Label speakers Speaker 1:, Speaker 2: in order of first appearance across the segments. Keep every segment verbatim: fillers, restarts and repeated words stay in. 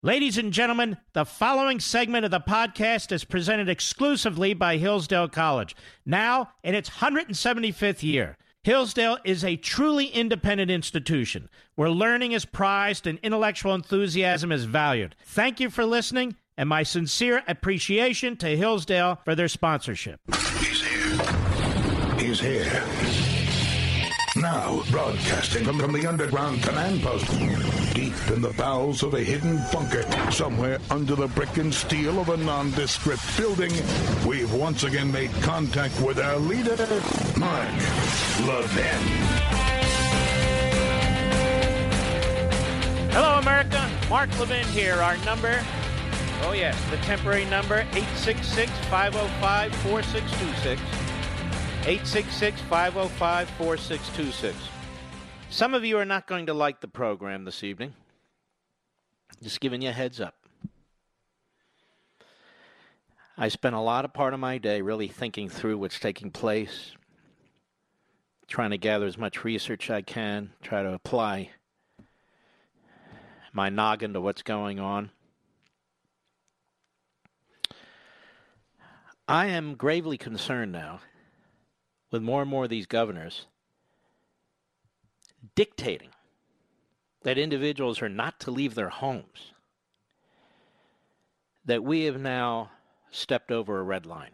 Speaker 1: Ladies and gentlemen, the following segment of the podcast is presented exclusively by Hillsdale College, now in its one hundred seventy-fifth year. Hillsdale is a truly independent institution where learning is prized and intellectual enthusiasm is valued. Thank you for listening, and my sincere appreciation to Hillsdale for their sponsorship.
Speaker 2: He's here. He's here. Now, broadcasting from, from the underground command post, deep in the bowels of a hidden bunker, somewhere under the brick and steel of a nondescript building, we've once again made contact with our leader, Mark Levin.
Speaker 1: Hello, America. Mark Levin here. Our number, oh yes, the temporary number, eight six six, five oh five, four six two six. eight six six, five oh five, four six two six. Some of you are not going to like the program this evening. Just giving you a heads up. I spent a lot of part of my day really thinking through what's taking place, trying to gather as much research I can, try to apply my noggin to what's going on. I am gravely concerned now with more and more of these governors dictating that individuals are not to leave their homes, that we have now stepped over a red line.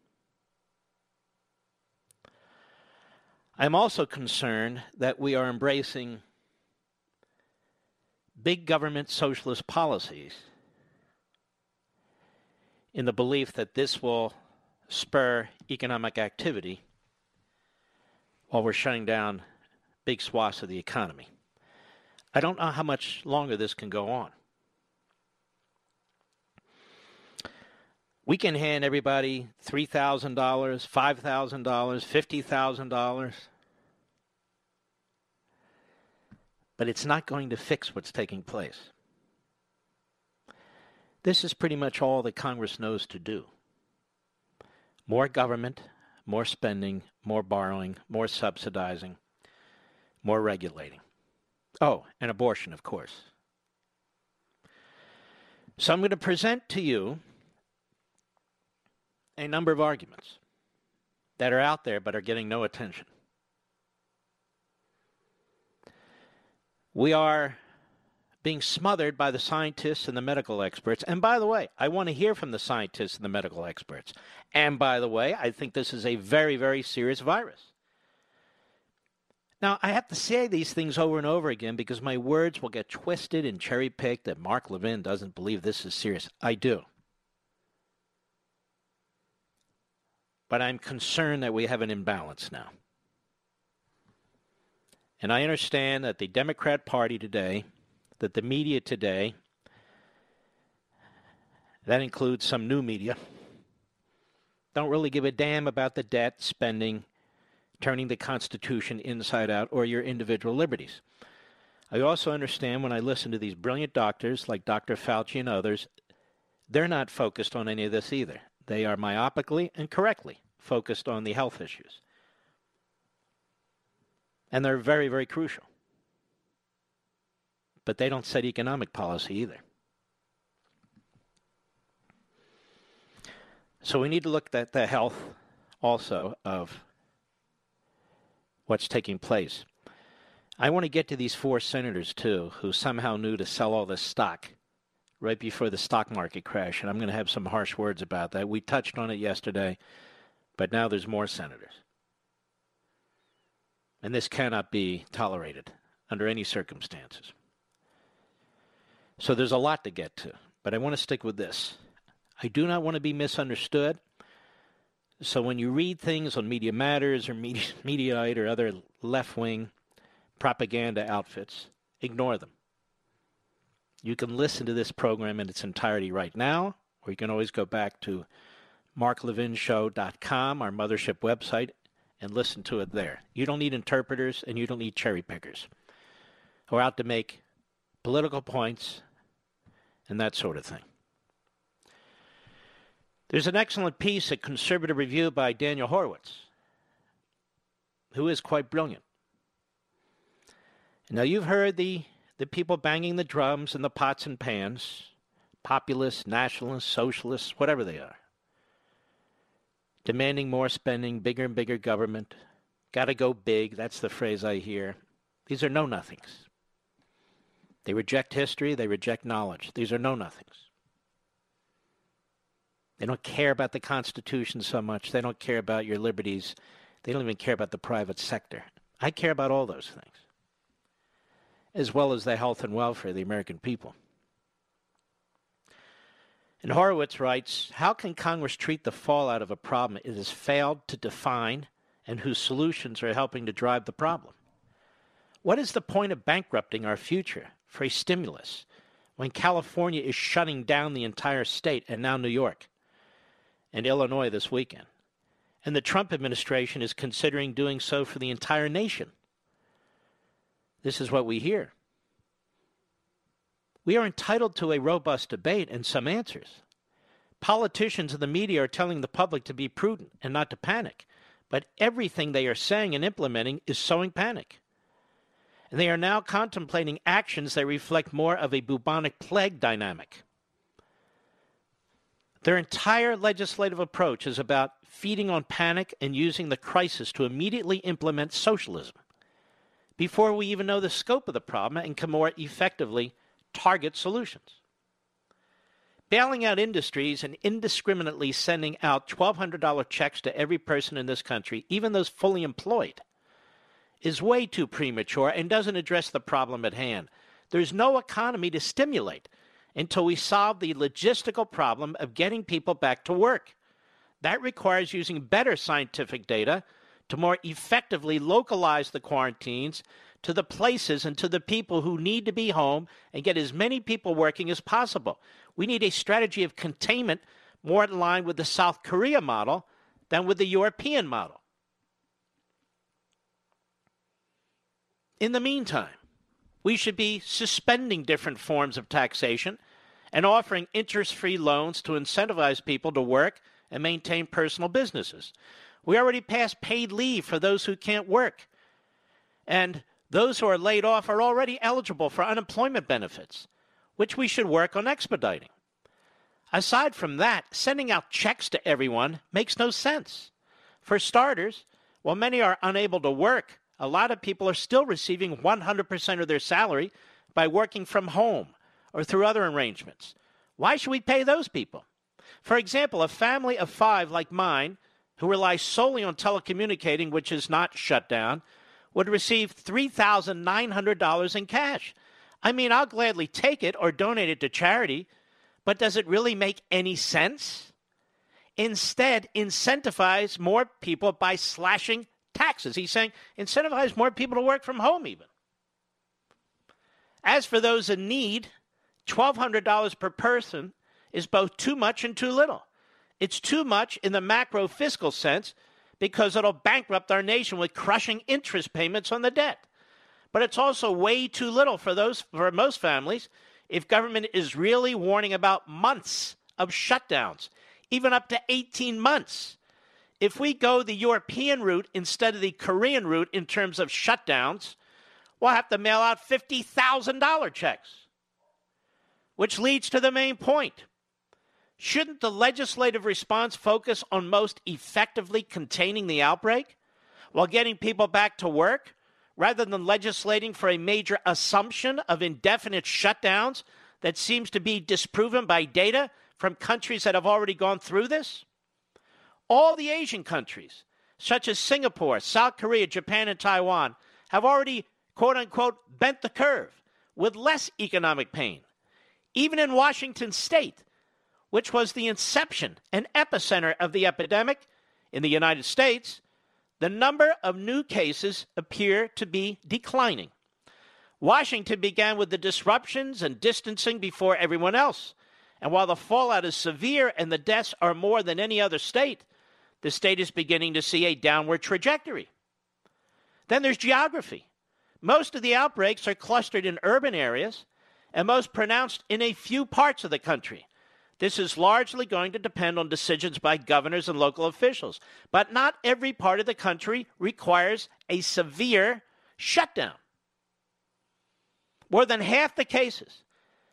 Speaker 1: I'm also concerned that we are embracing big government socialist policies in the belief that this will spur economic activity while we're shutting down big swaths of the economy. I don't know how much longer this can go on. We can hand everybody three thousand dollars, five thousand dollars, fifty thousand dollars, but it's not going to fix what's taking place. This is pretty much all that Congress knows to do. More government, more spending, more borrowing, more subsidizing, more regulating. Oh, and abortion, of course. So I'm going to present to you a number of arguments that are out there but are getting no attention. We are being smothered by the scientists and the medical experts. And by the way, I want to hear from the scientists and the medical experts. And by the way, I think this is a very, very serious virus. Now, I have to say these things over and over again because my words will get twisted and cherry-picked that Mark Levin doesn't believe this is serious. I do. But I'm concerned that we have an imbalance now. And I understand that the Democrat Party today, that the media today, that includes some new media, don't really give a damn about the debt, spending, turning the Constitution inside out, or your individual liberties. I also understand when I listen to these brilliant doctors like Doctor Fauci and others, they're not focused on any of this either. They are myopically and correctly focused on the health issues. And they're very, very crucial. But they don't set economic policy either. So we need to look at the health also of what's taking place. I want to get to these four senators, too, who somehow knew to sell all this stock right before the stock market crash, and I'm going to have some harsh words about that. We touched on it yesterday, but now there's more senators. And this cannot be tolerated under any circumstances. So there's a lot to get to, but I want to stick with this. I do not want to be misunderstood. So when you read things on Media Matters or Media, Mediaite or other left-wing propaganda outfits, ignore them. You can listen to this program in its entirety right now, or you can always go back to mark levin show dot com, our mothership website, and listen to it there. You don't need interpreters and you don't need cherry pickers who are out to make political points and that sort of thing. There's an excellent piece at Conservative Review by Daniel Horowitz, who is quite brilliant. Now, you've heard the, the people banging the drums and the pots and pans populists, nationalists, socialists, whatever they are. Demanding more spending, bigger and bigger government. Got to go big. That's the phrase I hear. These are know-nothings. They reject history. They reject knowledge. These are know-nothings. They don't care about the Constitution so much. They don't care about your liberties. They don't even care about the private sector. I care about all those things, as well as the health and welfare of the American people. And Horowitz writes, how can Congress treat the fallout of a problem it has failed to define and whose solutions are helping to drive the problem? What is the point of bankrupting our future for a stimulus when California is shutting down the entire state, and now New York and Illinois this weekend? And the Trump administration is considering doing so for the entire nation. This is what we hear. We are entitled to a robust debate and some answers. Politicians and the media are telling the public to be prudent and not to panic, but everything they are saying and implementing is sowing panic. And they are now contemplating actions that reflect more of a bubonic plague dynamic. Their entire legislative approach is about feeding on panic and using the crisis to immediately implement socialism before we even know the scope of the problem and can more effectively target solutions. Bailing out industries and indiscriminately sending out twelve hundred dollars checks to every person in this country, even those fully employed, is way too premature and doesn't address the problem at hand. There's no economy to stimulate until we solve the logistical problem of getting people back to work. That requires using better scientific data to more effectively localize the quarantines to the places and to the people who need to be home and get as many people working as possible. We need a strategy of containment more in line with the South Korea model than with the European model. In the meantime, we should be suspending different forms of taxation and offering interest-free loans to incentivize people to work and maintain personal businesses. We already passed paid leave for those who can't work. And those who are laid off are already eligible for unemployment benefits, which we should work on expediting. Aside from that, sending out checks to everyone makes no sense. For starters, while many are unable to work, a lot of people are still receiving one hundred percent of their salary by working from home or through other arrangements. Why should we pay those people? For example, a family of five like mine, who rely solely on telecommunicating, which is not shut down, would receive three thousand nine hundred dollars in cash. I mean, I'll gladly take it or donate it to charity, but does it really make any sense? Instead, incentivize more people by slashing taxes. He's saying incentivize more people to work from home even. As for those in need, twelve hundred dollars per person is both too much and too little. It's too much in the macro fiscal sense because it'll bankrupt our nation with crushing interest payments on the debt. But it's also way too little for those for most families if government is really warning about months of shutdowns, even up to eighteen months. If we go the European route instead of the Korean route in terms of shutdowns, we'll have to mail out fifty thousand dollars checks, which leads to the main point. Shouldn't the legislative response focus on most effectively containing the outbreak while getting people back to work, rather than legislating for a major assumption of indefinite shutdowns that seems to be disproven by data from countries that have already gone through this? All the Asian countries, such as Singapore, South Korea, Japan, and Taiwan, have already, quote-unquote, bent the curve with less economic pain. Even in Washington State, which was the inception and epicenter of the epidemic in the United States, the number of new cases appear to be declining. Washington began with the disruptions and distancing before everyone else. And while the fallout is severe and the deaths are more than any other state, the state is beginning to see a downward trajectory. Then there's geography. Most of the outbreaks are clustered in urban areas and most pronounced in a few parts of the country. This is largely going to depend on decisions by governors and local officials. But not every part of the country requires a severe shutdown. More than half the cases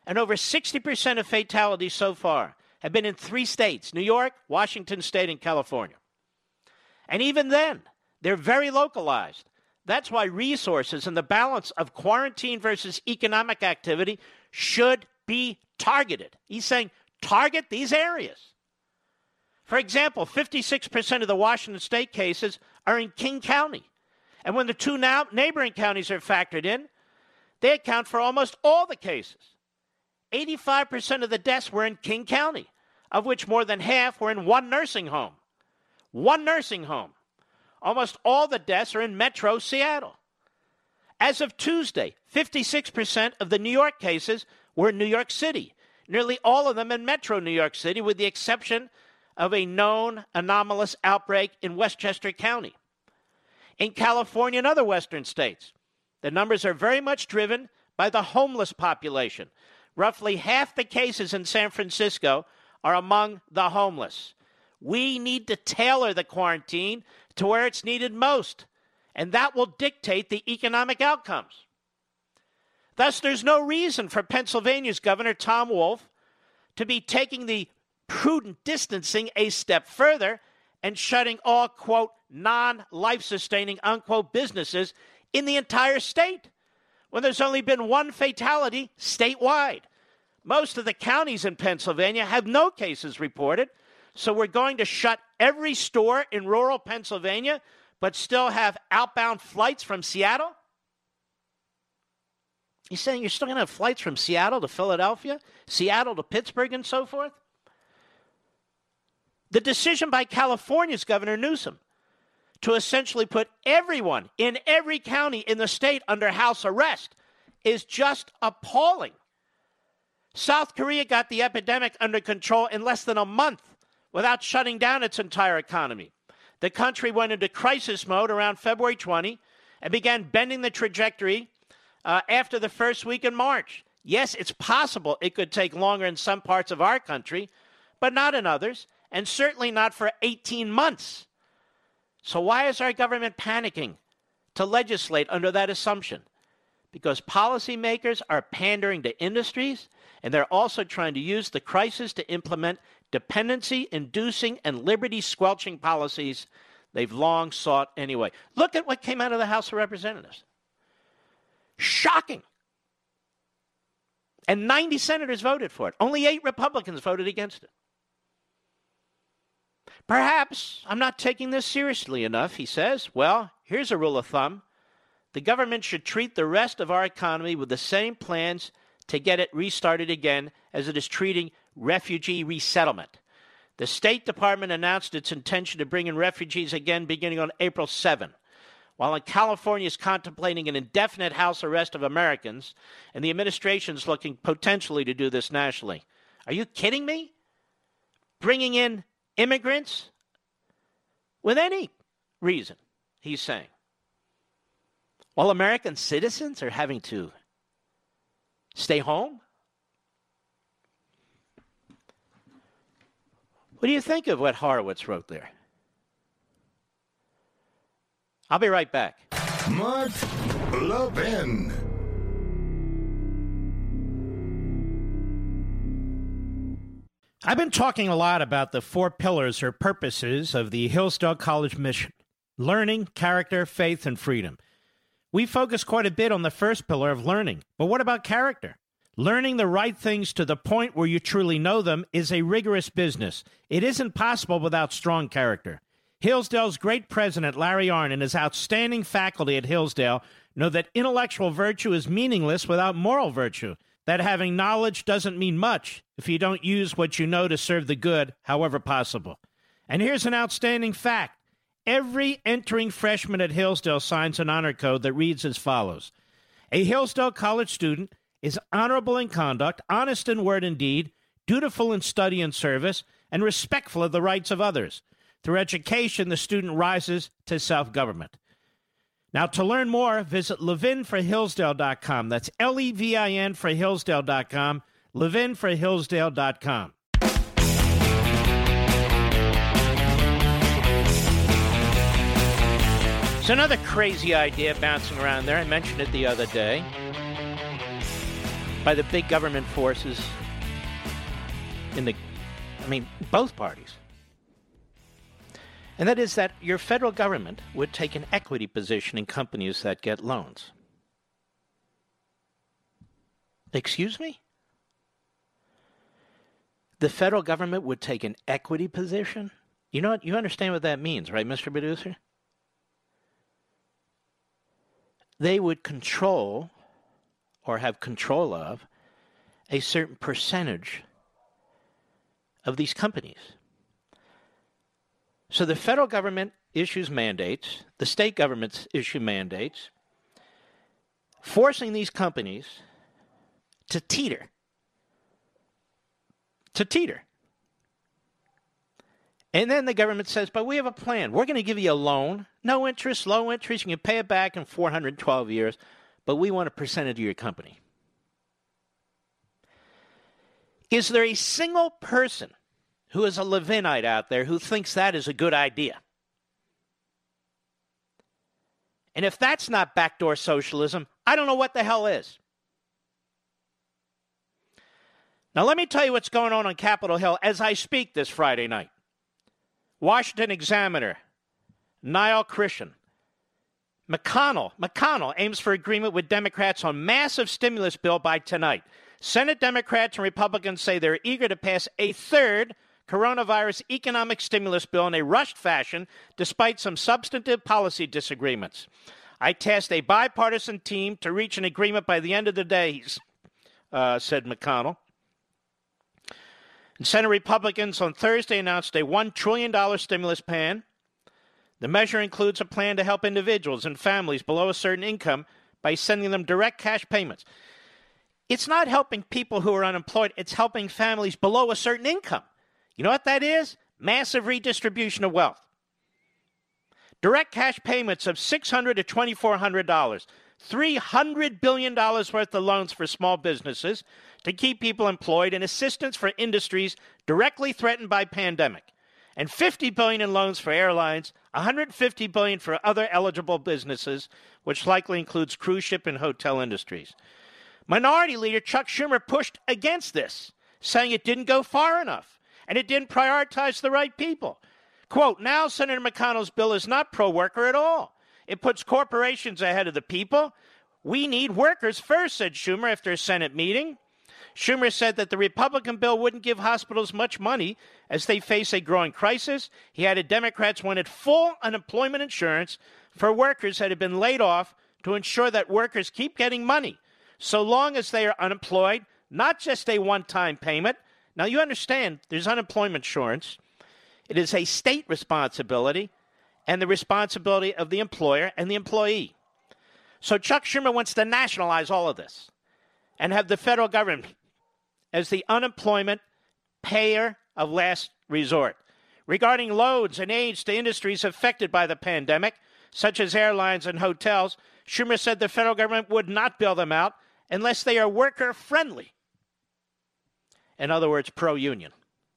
Speaker 1: And over sixty percent of fatalities so far have been in three states, New York, Washington State, and California. And even then, they're very localized. That's why resources and the balance of quarantine versus economic activity should be targeted. He's saying target these areas. For example, fifty-six percent of the Washington State cases are in King County. And when the two now neighboring counties are factored in, they account for almost all the cases. eighty-five percent of the deaths were in King County, of which more than half were in one nursing home. One nursing home. Almost all the deaths are in Metro Seattle. As of Tuesday, fifty-six percent of the New York cases were in New York City, nearly all of them in Metro New York City, with the exception of a known anomalous outbreak in Westchester County. In California and other western states, the numbers are very much driven by the homeless population. Roughly half the cases in San Francisco are among the homeless. We need to tailor the quarantine to where it's needed most, and that will dictate the economic outcomes. Thus, there's no reason for Pennsylvania's Governor Tom Wolf to be taking the prudent distancing a step further and shutting all, quote, non-life-sustaining, unquote, businesses in the entire state, when there's only been one fatality statewide. Most of the counties in Pennsylvania have no cases reported, so we're going to shut every store in rural Pennsylvania, but still have outbound flights from Seattle? He's saying you're still going to have flights from Seattle to Philadelphia, Seattle to Pittsburgh, and so forth? The decision by California's Governor Newsom to essentially put everyone in every county in the state under house arrest is just appalling. South Korea got the epidemic under control in less than a month without shutting down its entire economy. The country went into crisis mode around February twentieth and began bending the trajectory uh, after the first week in March. Yes, it's possible it could take longer in some parts of our country, but not in others, and certainly not for eighteen months. So why is our government panicking to legislate under that assumption? Because policymakers are pandering to industries, and they're also trying to use the crisis to implement dependency-inducing and liberty-squelching policies they've long sought anyway. Look at what came out of the House of Representatives. Shocking. And ninety senators voted for it. Only eight Republicans voted against it. Perhaps I'm not taking this seriously enough, he says. Well, here's a rule of thumb. The government should treat the rest of our economy with the same plans to get it restarted again as it is treating refugee resettlement. The State Department announced its intention to bring in refugees again beginning on April seventh, while California is contemplating an indefinite house arrest of Americans, and the administration is looking potentially to do this nationally. Are you kidding me? Bringing in immigrants with any reason, he's saying. While American citizens are having to stay home? What do you think of what Horowitz wrote there? I'll be right back.
Speaker 2: Mark Levin.
Speaker 1: I've been talking a lot about the four pillars or purposes of the Hillsdale College mission: learning, character, faith, and freedom. We focus quite a bit on the first pillar of learning, but what about character? Learning the right things to the point where you truly know them is a rigorous business. It isn't possible without strong character. Hillsdale's great president, Larry Arnn, and his outstanding faculty at Hillsdale know that intellectual virtue is meaningless without moral virtue, that having knowledge doesn't mean much if you don't use what you know to serve the good, however possible. And here's an outstanding fact. Every entering freshman at Hillsdale signs an honor code that reads as follows. A Hillsdale College student is honorable in conduct, honest in word and deed, dutiful in study and service, and respectful of the rights of others. Through education, the student rises to self-government. Now, to learn more, visit levin for hillsdale dot com. That's L E V I N for hillsdale dot com, levin for hillsdale dot com. It's another crazy idea bouncing around there. I mentioned it the other day. by the big government forces in the, I mean, both parties. And that is that your federal government would take an equity position in companies that get loans. Excuse me? The federal government would take an equity position? You know what? You understand what that means, right, Mister Producer? They would control or have control of a certain percentage of these companies. So the federal government issues mandates, the state governments issue mandates, forcing these companies to teeter. To teeter. And then the government says, but we have a plan. We're going to give you a loan, no interest, low interest. You can pay it back in four hundred twelve years, but we want a percentage of your company. Is there a single person who is a Levinite out there who thinks that is a good idea? And if that's not backdoor socialism, I don't know what the hell is. Now, let me tell you what's going on on Capitol Hill as I speak this Friday night. Washington Examiner, Niall Christian. McConnell, McConnell aims for agreement with Democrats on massive stimulus bill by tonight. Senate Democrats and Republicans say they're eager to pass a third coronavirus economic stimulus bill in a rushed fashion, despite some substantive policy disagreements. I tasked a bipartisan team to reach an agreement by the end of the day, uh, said McConnell. And Senate Republicans on Thursday announced a one trillion dollars stimulus plan. The measure includes a plan to help individuals and families below a certain income by sending them direct cash payments. It's not helping people who are unemployed. It's helping families below a certain income. You know what that is? Massive redistribution of wealth. Direct cash payments of six hundred dollars to two thousand four hundred dollars. three hundred billion dollars worth of loans for small businesses to keep people employed and assistance for industries directly threatened by pandemic. And fifty billion dollars in loans for airlines, one hundred fifty billion dollars for other eligible businesses, which likely includes cruise ship and hotel industries. Minority Leader Chuck Schumer pushed against this, saying it didn't go far enough and it didn't prioritize the right people. Quote, now Senator McConnell's bill is not pro-worker at all. It puts corporations ahead of the people. We need workers first, said Schumer after a Senate meeting. Schumer said that the Republican bill wouldn't give hospitals much money as they face a growing crisis. He added Democrats wanted full unemployment insurance for workers that had been laid off to ensure that workers keep getting money so long as they are unemployed, not just a one-time payment. Now, you understand there's unemployment insurance. It is a state responsibility and the responsibility of the employer and the employee. So Chuck Schumer wants to nationalize all of this and have the federal government as the unemployment payer of last resort. Regarding loans and aids to industries affected by the pandemic, such as airlines and hotels, Schumer said the federal government would not bail them out unless they are worker-friendly. In other words, pro-union.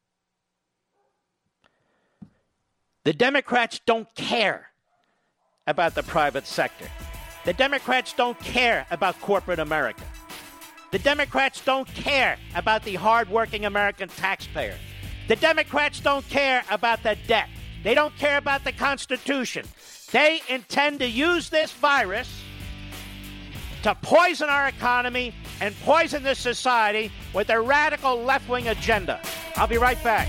Speaker 1: The Democrats don't care about the private sector. The Democrats don't care about corporate America. The Democrats don't care about the hardworking American taxpayer. The Democrats don't care about the debt. They don't care about the Constitution. They intend to use this virus to poison our economy and poison this society with a radical left-wing agenda. I'll be right back.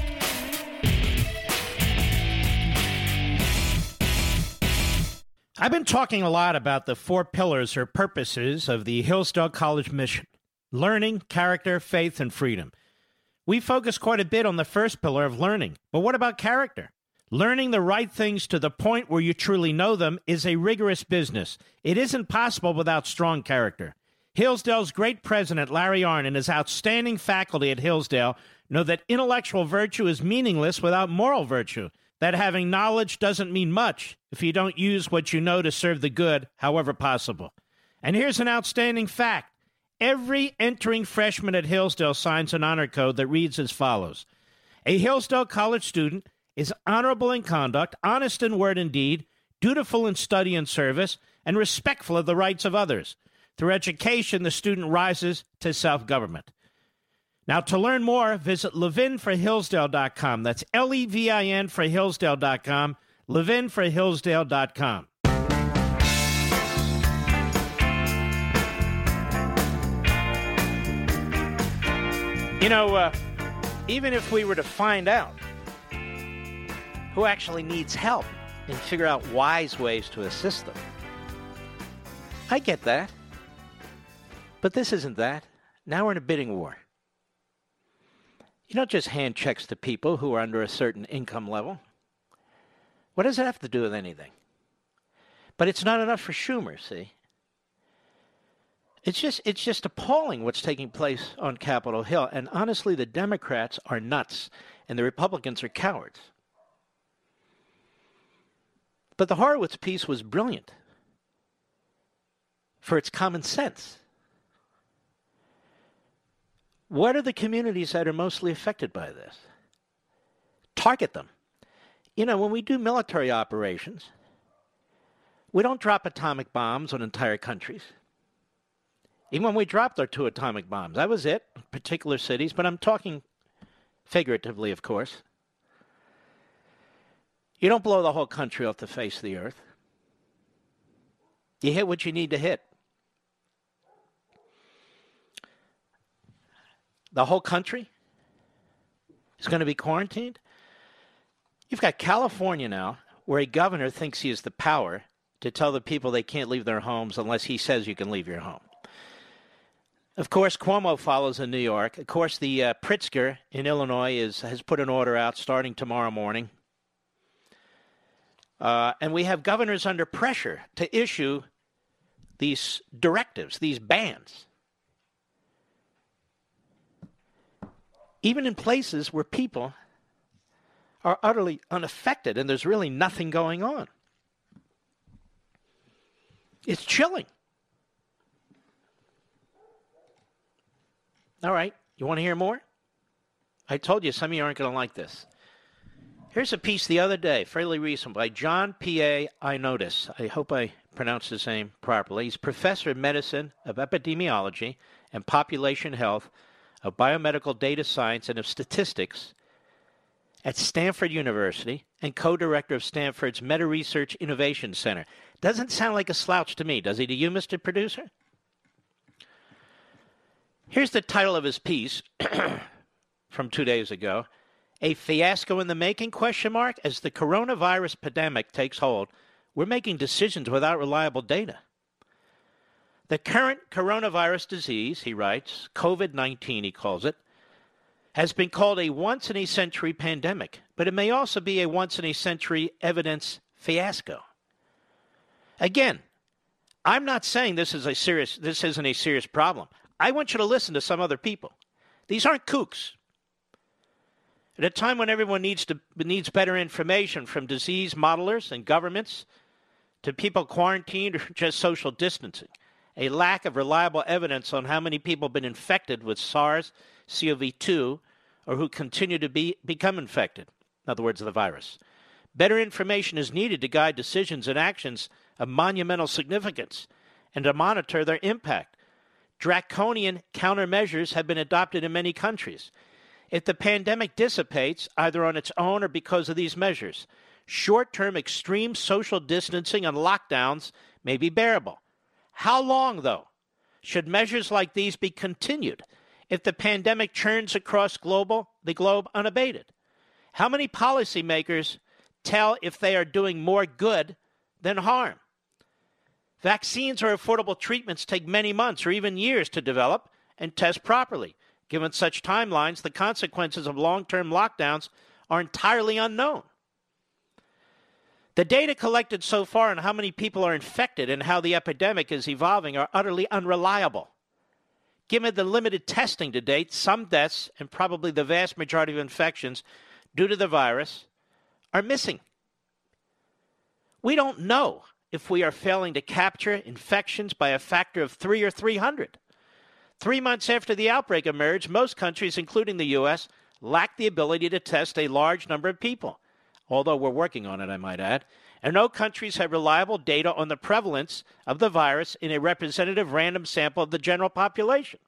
Speaker 1: I've been talking a lot about the four pillars or purposes of the Hillsdale College mission: learning, character, faith, and freedom. We focus quite a bit on the first pillar of learning, but what about character? Learning the right things to the point where you truly know them is a rigorous business. It isn't possible without strong character. Hillsdale's great president, Larry Arnn, and his outstanding faculty at Hillsdale know that intellectual virtue is meaningless without moral virtue, that having knowledge doesn't mean much if you don't use what you know to serve the good, however possible. And here's an outstanding fact. Every entering freshman at Hillsdale signs an honor code that reads as follows. A Hillsdale College student is honorable in conduct, honest in word and deed, dutiful in study and service, and respectful of the rights of others. Through education, the student rises to self-government. Now, to learn more, visit levin for hillsdale dot com. That's L E V I N for hillsdale dot com, levin for hillsdale dot com. You know, uh, even if we were to find out who actually needs help and figure out wise ways to assist them, I get that. But this isn't that. Now we're in a bidding war. You don't just hand checks to people who are under a certain income level. What does that have to do with anything? But it's not enough for Schumer, see? It's just it's just appalling what's taking place on Capitol Hill. And honestly, the Democrats are nuts and the Republicans are cowards. But the Horowitz piece was brilliant for its common sense. What are the communities that are mostly affected by this? Target them. You know, when we do military operations, we don't drop atomic bombs on entire countries. Even when we dropped our two atomic bombs, that was it, particular cities, but I'm talking figuratively, of course. You don't blow the whole country off the face of the earth. You hit what you need to hit. The whole country is going to be quarantined? You've got California now, where a governor thinks he has the power to tell the people they can't leave their homes unless he says you can leave your home. Of course, Cuomo follows in New York. Of course, the uh, Pritzker in Illinois is has put an order out starting tomorrow morning. Uh, and we have governors under pressure to issue these directives, these bans. Even in places where people are utterly unaffected and there's really nothing going on. It's chilling. All right, you want to hear more? I told you some of you aren't going to like this. Here's a piece the other day, fairly recent, by John P A Ioannidis. I hope I pronounced his name properly. He's professor of medicine, of epidemiology, and population health, of biomedical data science, and of statistics at Stanford University, and co-director of Stanford's Meta Research Innovation Center. Doesn't sound like a slouch to me, does he? To you, Mister Producer? Here's the title of his piece from two days ago. A fiasco in the making, question mark? As the coronavirus pandemic takes hold, we're making decisions without reliable data. The current coronavirus disease, he writes, COVID nineteen he calls it, has been called a once-in-a-century pandemic, but it may also be a once-in-a-century evidence fiasco. Again, I'm not saying this is a serious, this isn't a serious problem. I want you to listen to some other people. These aren't kooks. At a time when everyone needs to needs better information, from disease modelers and governments to people quarantined or just social distancing, a lack of reliable evidence on how many people have been infected with SARS C o V two or who continue to be become infected, in other words, the virus. Better information is needed to guide decisions and actions of monumental significance and to monitor their impact. Draconian countermeasures have been adopted in many countries. If the pandemic dissipates, either on its own or because of these measures, short-term extreme social distancing and lockdowns may be bearable. How long, though, should measures like these be continued if the pandemic churns across global, the globe unabated? How many policymakers tell if they are doing more good than harm? Vaccines or affordable treatments take many months or even years to develop and test properly. Given such timelines, the consequences of long-term lockdowns are entirely unknown. The data collected so far on how many people are infected and how the epidemic is evolving are utterly unreliable. Given the limited testing to date, some deaths and probably the vast majority of infections due to the virus are missing. We don't know if we are failing to capture infections by a factor of three or three hundred. Three months after the outbreak emerged, most countries, including the U S, lack the ability to test a large number of people, although we're working on it, I might add, and no countries have reliable data on the prevalence of the virus in a representative random sample of the general population.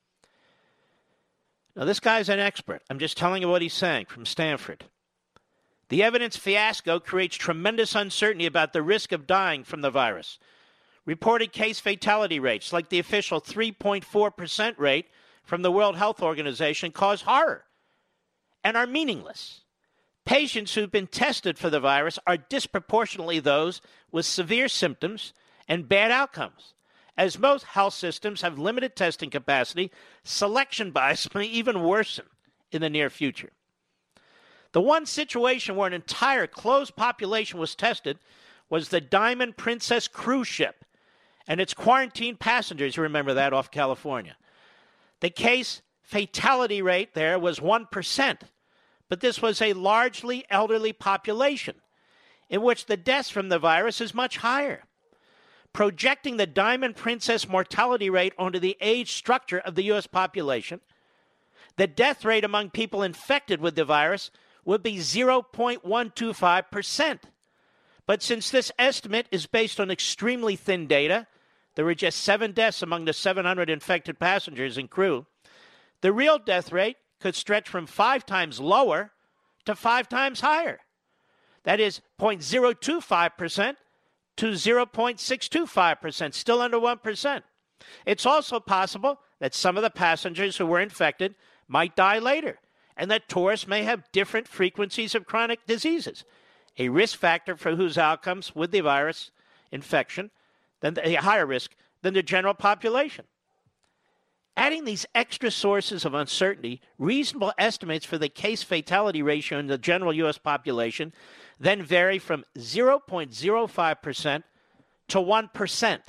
Speaker 1: Now, this guy's an expert. I'm just telling you what he's saying from Stanford. The evidence fiasco creates tremendous uncertainty about the risk of dying from the virus. Reported case fatality rates, like the official three point four percent rate from the World Health Organization, cause horror and are meaningless. Patients who've been tested for the virus are disproportionately those with severe symptoms and bad outcomes. As most health systems have limited testing capacity, selection bias may even worsen in the near future. The one situation where an entire closed population was tested was the Diamond Princess cruise ship and its quarantined passengers. You remember that, off California. The case fatality rate there was one percent, but this was a largely elderly population in which the deaths from the virus is much higher. Projecting the Diamond Princess mortality rate onto the age structure of the U S population, the death rate among people infected with the virus would be zero point one two five percent. But since this estimate is based on extremely thin data, there were just seven deaths among the seven hundred infected passengers and crew, the real death rate could stretch from five times lower to five times higher. That is zero point zero two five percent to zero point six two five percent, still under one percent. It's also possible that some of the passengers who were infected might die later, and that tourists may have different frequencies of chronic diseases, a risk factor for whose outcomes with the virus infection, than a higher risk than the general population. Adding these extra sources of uncertainty, reasonable estimates for the case fatality ratio in the general U S population then vary from zero point zero five percent to one percent.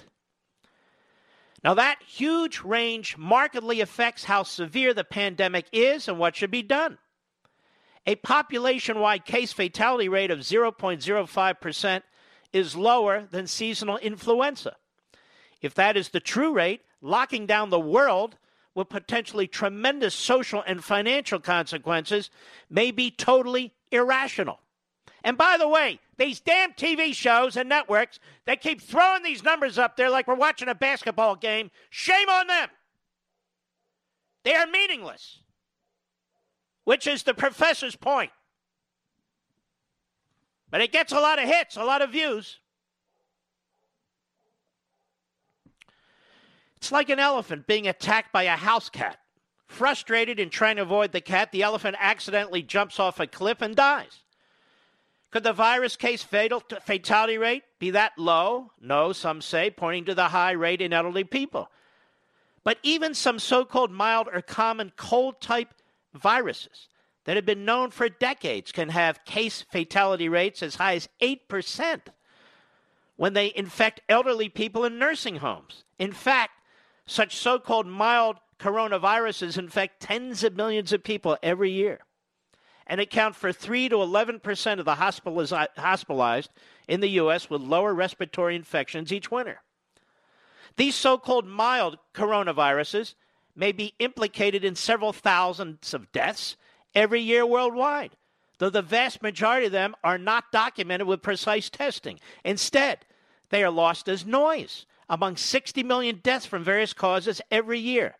Speaker 1: Now, that huge range markedly affects how severe the pandemic is and what should be done. A population-wide case fatality rate of zero point zero five percent is lower than seasonal influenza. If that is the true rate, locking down the world with potentially tremendous social and financial consequences may be totally irrational. And by the way, these damn T V shows and networks, they keep throwing these numbers up there like we're watching a basketball game. Shame on them. They are meaningless, which is the professor's point. But it gets a lot of hits, a lot of views. It's like an elephant being attacked by a house cat. Frustrated in trying to avoid the cat, the elephant accidentally jumps off a cliff and dies. Could the virus case fatal fatality rate be that low? No, some say, pointing to the high rate in elderly people. But even some so-called mild or common cold-type viruses that have been known for decades can have case fatality rates as high as eight percent when they infect elderly people in nursing homes. In fact, such so-called mild coronaviruses infect tens of millions of people every year and account for three to eleven percent of the hospitalized in the U S with lower respiratory infections each winter. These so-called mild coronaviruses may be implicated in several thousands of deaths every year worldwide, though the vast majority of them are not documented with precise testing. Instead, they are lost as noise among sixty million deaths from various causes every year.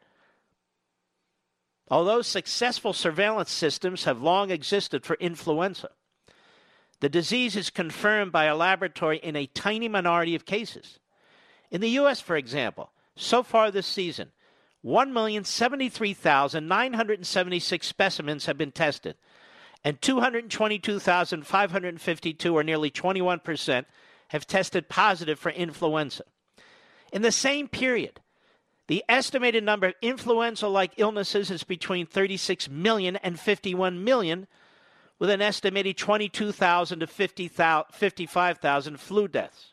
Speaker 1: Although successful surveillance systems have long existed for influenza, the disease is confirmed by a laboratory in a tiny minority of cases. In the U S, for example, so far this season, one million seventy-three thousand nine hundred seventy-six specimens have been tested, and two hundred twenty-two thousand five hundred fifty-two, or nearly twenty-one percent, have tested positive for influenza. In the same period, the estimated number of influenza-like illnesses is between thirty-six million and fifty-one million, with an estimated twenty-two thousand to fifty-five thousand flu deaths.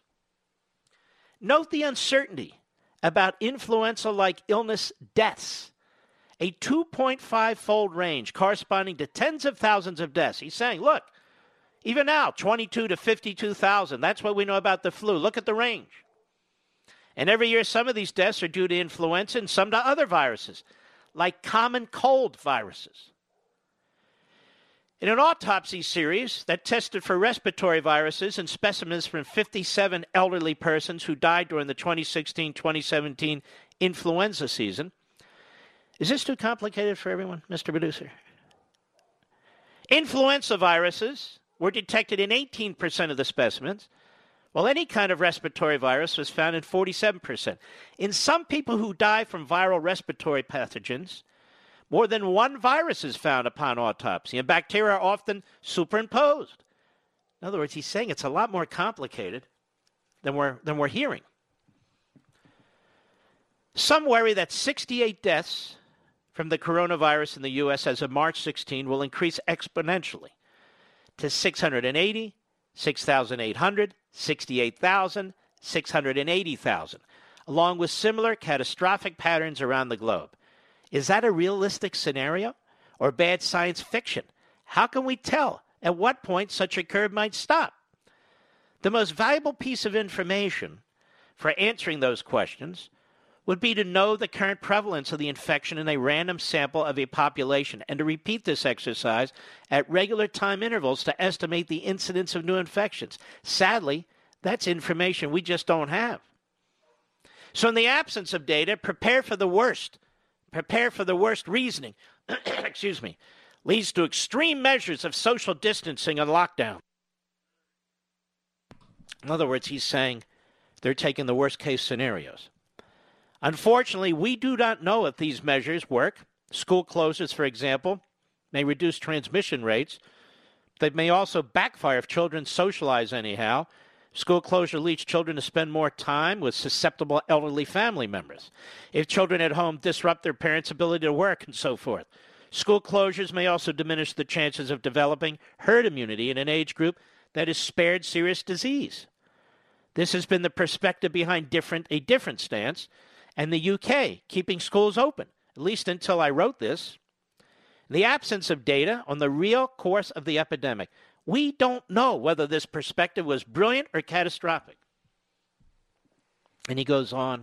Speaker 1: Note the uncertainty about influenza-like illness deaths, a two point five fold range corresponding to tens of thousands of deaths. He's saying, look, even now, twenty-two to fifty-two thousand, that's what we know about the flu. Look at the range. And every year, some of these deaths are due to influenza and some to other viruses, like common cold viruses. In an autopsy series that tested for respiratory viruses in specimens from fifty-seven elderly persons who died during the twenty sixteen twenty seventeen influenza season. Is this too complicated for everyone, Mister Producer? Influenza viruses were detected in eighteen percent of the specimens, while any kind of respiratory virus was found in forty-seven percent. In some people who die from viral respiratory pathogens, more than one virus is found upon autopsy, and bacteria are often superimposed. In other words, he's saying it's a lot more complicated than we're, than we're hearing. Some worry that sixty-eight deaths from the coronavirus in the U S as of March sixteenth will increase exponentially to six hundred eighty, six thousand eight hundred, sixty-eight thousand, six hundred eighty thousand, along with similar catastrophic patterns around the globe. Is that a realistic scenario or bad science fiction? How can we tell at what point such a curve might stop? The most valuable piece of information for answering those questions would be to know the current prevalence of the infection in a random sample of a population and to repeat this exercise at regular time intervals to estimate the incidence of new infections. Sadly, that's information we just don't have. So in the absence of data, prepare for the worst. Prepare for the worst reasoning, excuse me, leads to extreme measures of social distancing and lockdown. In other words, he's saying they're taking the worst case scenarios. Unfortunately, we do not know if these measures work. School closures, for example, may reduce transmission rates. They may also backfire if children socialize anyhow. School closure leads children to spend more time with susceptible elderly family members. If children at home disrupt their parents' ability to work and so forth. School closures may also diminish the chances of developing herd immunity in an age group that is spared serious disease. This has been the perspective behind different a different stance, and the U K keeping schools open, at least until I wrote this. In the absence of data on the real course of the epidemic, we don't know whether this perspective was brilliant or catastrophic. And he goes on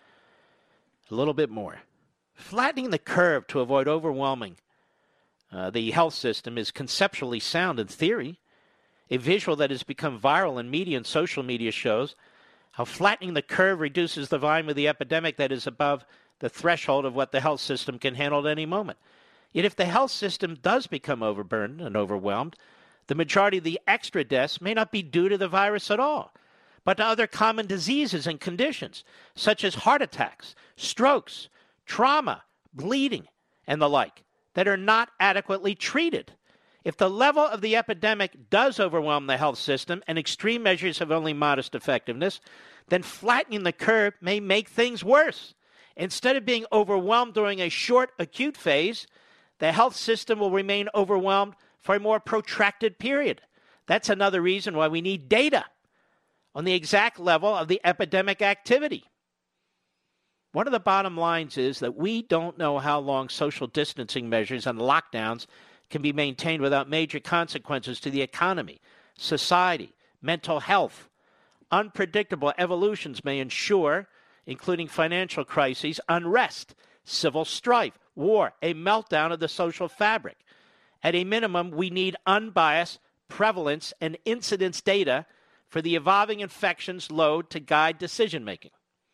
Speaker 1: a little bit more. Flattening the curve to avoid overwhelming uh, the health system is conceptually sound in theory. A visual that has become viral in media and social media shows how flattening the curve reduces the volume of the epidemic that is above the threshold of what the health system can handle at any moment. Yet if the health system does become overburdened and overwhelmed, the majority of the extra deaths may not be due to the virus at all, but to other common diseases and conditions, such as heart attacks, strokes, trauma, bleeding, and the like, that are not adequately treated. If the level of the epidemic does overwhelm the health system and extreme measures have only modest effectiveness, then flattening the curve may make things worse. Instead of being overwhelmed during a short acute phase, the health system will remain overwhelmed for a more protracted period. That's another reason why we need data on the exact level of the epidemic activity. One of the bottom lines is that we don't know how long social distancing measures and lockdowns can be maintained without major consequences to the economy, society, mental health. Unpredictable evolutions may ensure, including financial crises, unrest, civil strife, war, a meltdown of the social fabric. At a minimum, we need unbiased prevalence and incidence data for the evolving infections load to guide decision-making.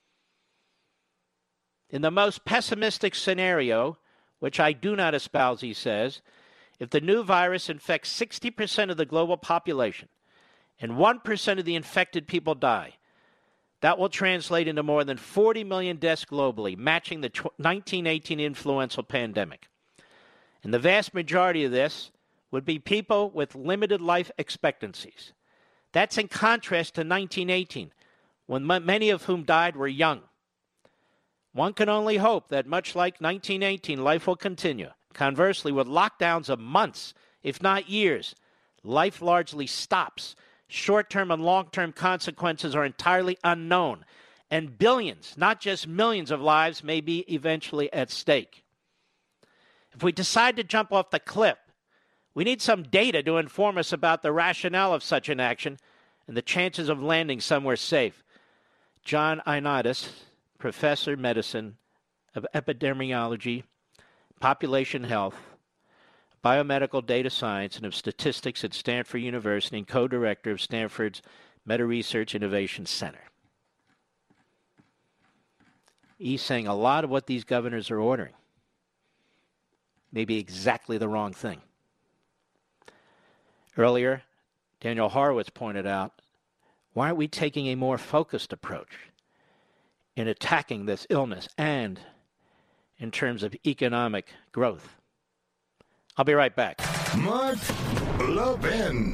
Speaker 1: In the most pessimistic scenario, which I do not espouse, he says, if the new virus infects sixty percent of the global population and one percent of the infected people die, that will translate into more than forty million deaths globally, matching the nineteen eighteen influenza pandemic. And the vast majority of this would be people with limited life expectancies. That's in contrast to nineteen eighteen, when m- many of whom died were young. One can only hope that, much like nineteen eighteen, life will continue. Conversely, with lockdowns of months, if not years, life largely stops. Short-term and long-term consequences are entirely unknown, and billions, not just millions of lives may be eventually at stake. If we decide to jump off the cliff, we need some data to inform us about the rationale of such an action and the chances of landing somewhere safe. John Ioannidis, professor of medicine, of epidemiology, population health, biomedical data science and of statistics at Stanford University and co-director of Stanford's Meta Research Innovation Center. He's saying a lot of what these governors are ordering may be exactly the wrong thing. Earlier, Daniel Horowitz pointed out, why aren't we taking a more focused approach in attacking this illness and in terms of economic growth? I'll be right back.
Speaker 2: Mark Levin.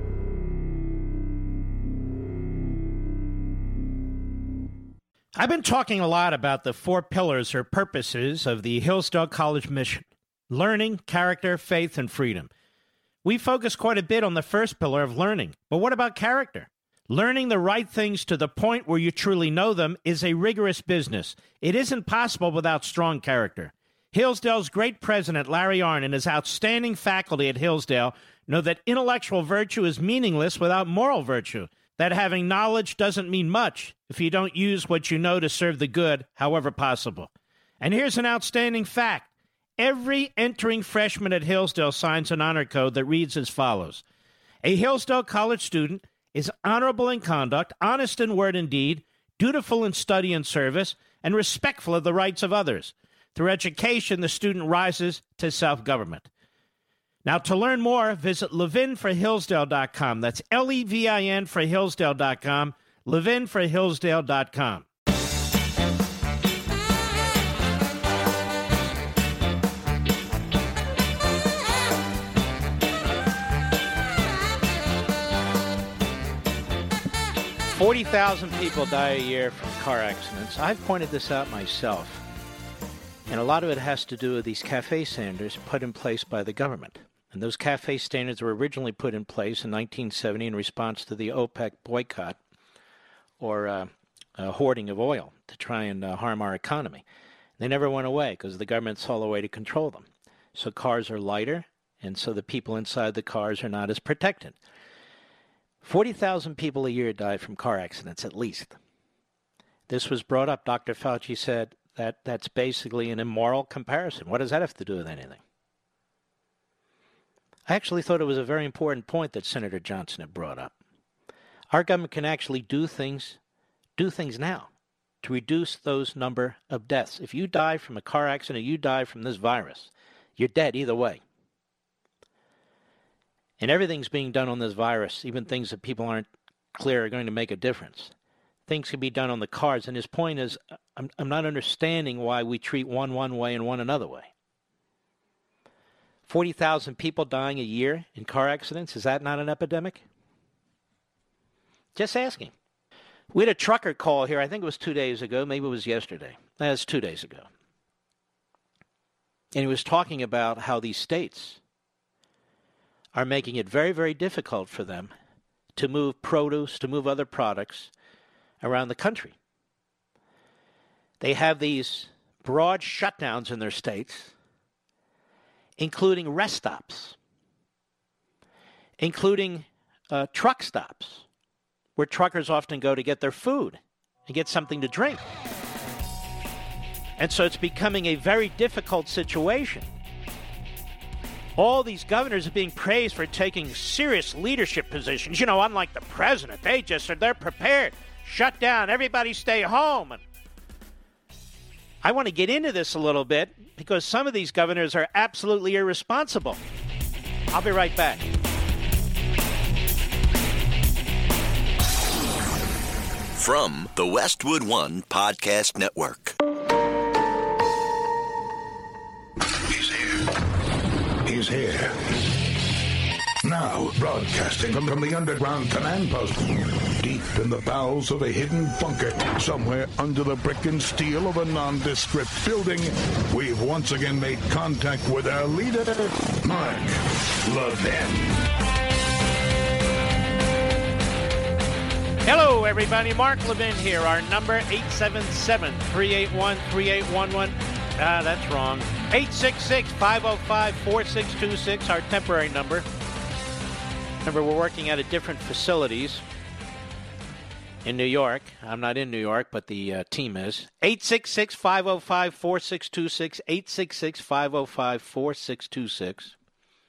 Speaker 1: I've been talking a lot about the four pillars or purposes of the Hillsdale College mission: learning, character, faith, and freedom. We focus quite a bit on the first pillar of learning, but what about character? Learning the right things to the point where you truly know them is a rigorous business. It isn't possible without strong character. Hillsdale's great president, Larry Arnn, and his outstanding faculty at Hillsdale know that intellectual virtue is meaningless without moral virtue, that having knowledge doesn't mean much if you don't use what you know to serve the good, however possible. And here's an outstanding fact. Every entering freshman at Hillsdale signs an honor code that reads as follows. A Hillsdale College student is honorable in conduct, honest in word and deed, dutiful in study and service, and respectful of the rights of others. Through education, the student rises to self-government. Now, to learn more, visit levin for hillsdale dot com. That's L E V I N for hillsdale dot com, levin for hillsdale dot com. forty thousand people die a year from car accidents. I've pointed this out myself. And a lot of it has to do with these CAFE standards put in place by the government. And those CAFE standards were originally put in place in nineteen seventy in response to the OPEC boycott or uh, uh, hoarding of oil to try and uh, harm our economy. They never went away because the government saw a way to control them. So cars are lighter, and so the people inside the cars are not as protected. forty thousand people a year die from car accidents, at least. This was brought up. Doctor Fauci said that that's basically an immoral comparison. What does that have to do with anything? I actually thought it was a very important point that Senator Johnson had brought up. Our government can actually do things, do things now to reduce those number of deaths. If you die from a car accident, you die from this virus, you're dead either way. And everything's being done on this virus, even things that people aren't clear are going to make a difference. Things can be done on the cars. And his point is, I'm, I'm not understanding why we treat one one way and one another way. forty thousand people dying a year in car accidents, is that not an epidemic? Just asking. We had a trucker call here, I think it was two days ago, maybe it was yesterday. That's two days ago. And he was talking about how these states are making it very, very difficult for them to move produce, to move other products around the country. They have these broad shutdowns in their states, including rest stops, including uh, truck stops, where truckers often go to get their food and get something to drink. And so it's becoming a very difficult situation. All these governors are being praised for taking serious leadership positions. You know, unlike the president, they just said they're prepared. Shut down, everybody stay home. And I want to get into this a little bit because some of these governors are absolutely irresponsible. I'll be right back.
Speaker 3: From the Westwood One Podcast Network.
Speaker 2: He's here. He's here. Now, broadcasting from, from the underground command post, deep in the bowels of a hidden bunker, somewhere under the brick and steel of a nondescript building, we've once again made contact with our leader, Mark Levin.
Speaker 1: Hello, everybody. Mark Levin here. Our number, eight seven seven, three eight one, three eight one one. Ah, that's wrong. eight six six, five oh five, four six two six, our temporary number. Remember, we're working out at different facilities in New York. I'm not in New York, but the uh, team is. eight six six, five oh five, four six two six, eight six six, five oh five, four six two six.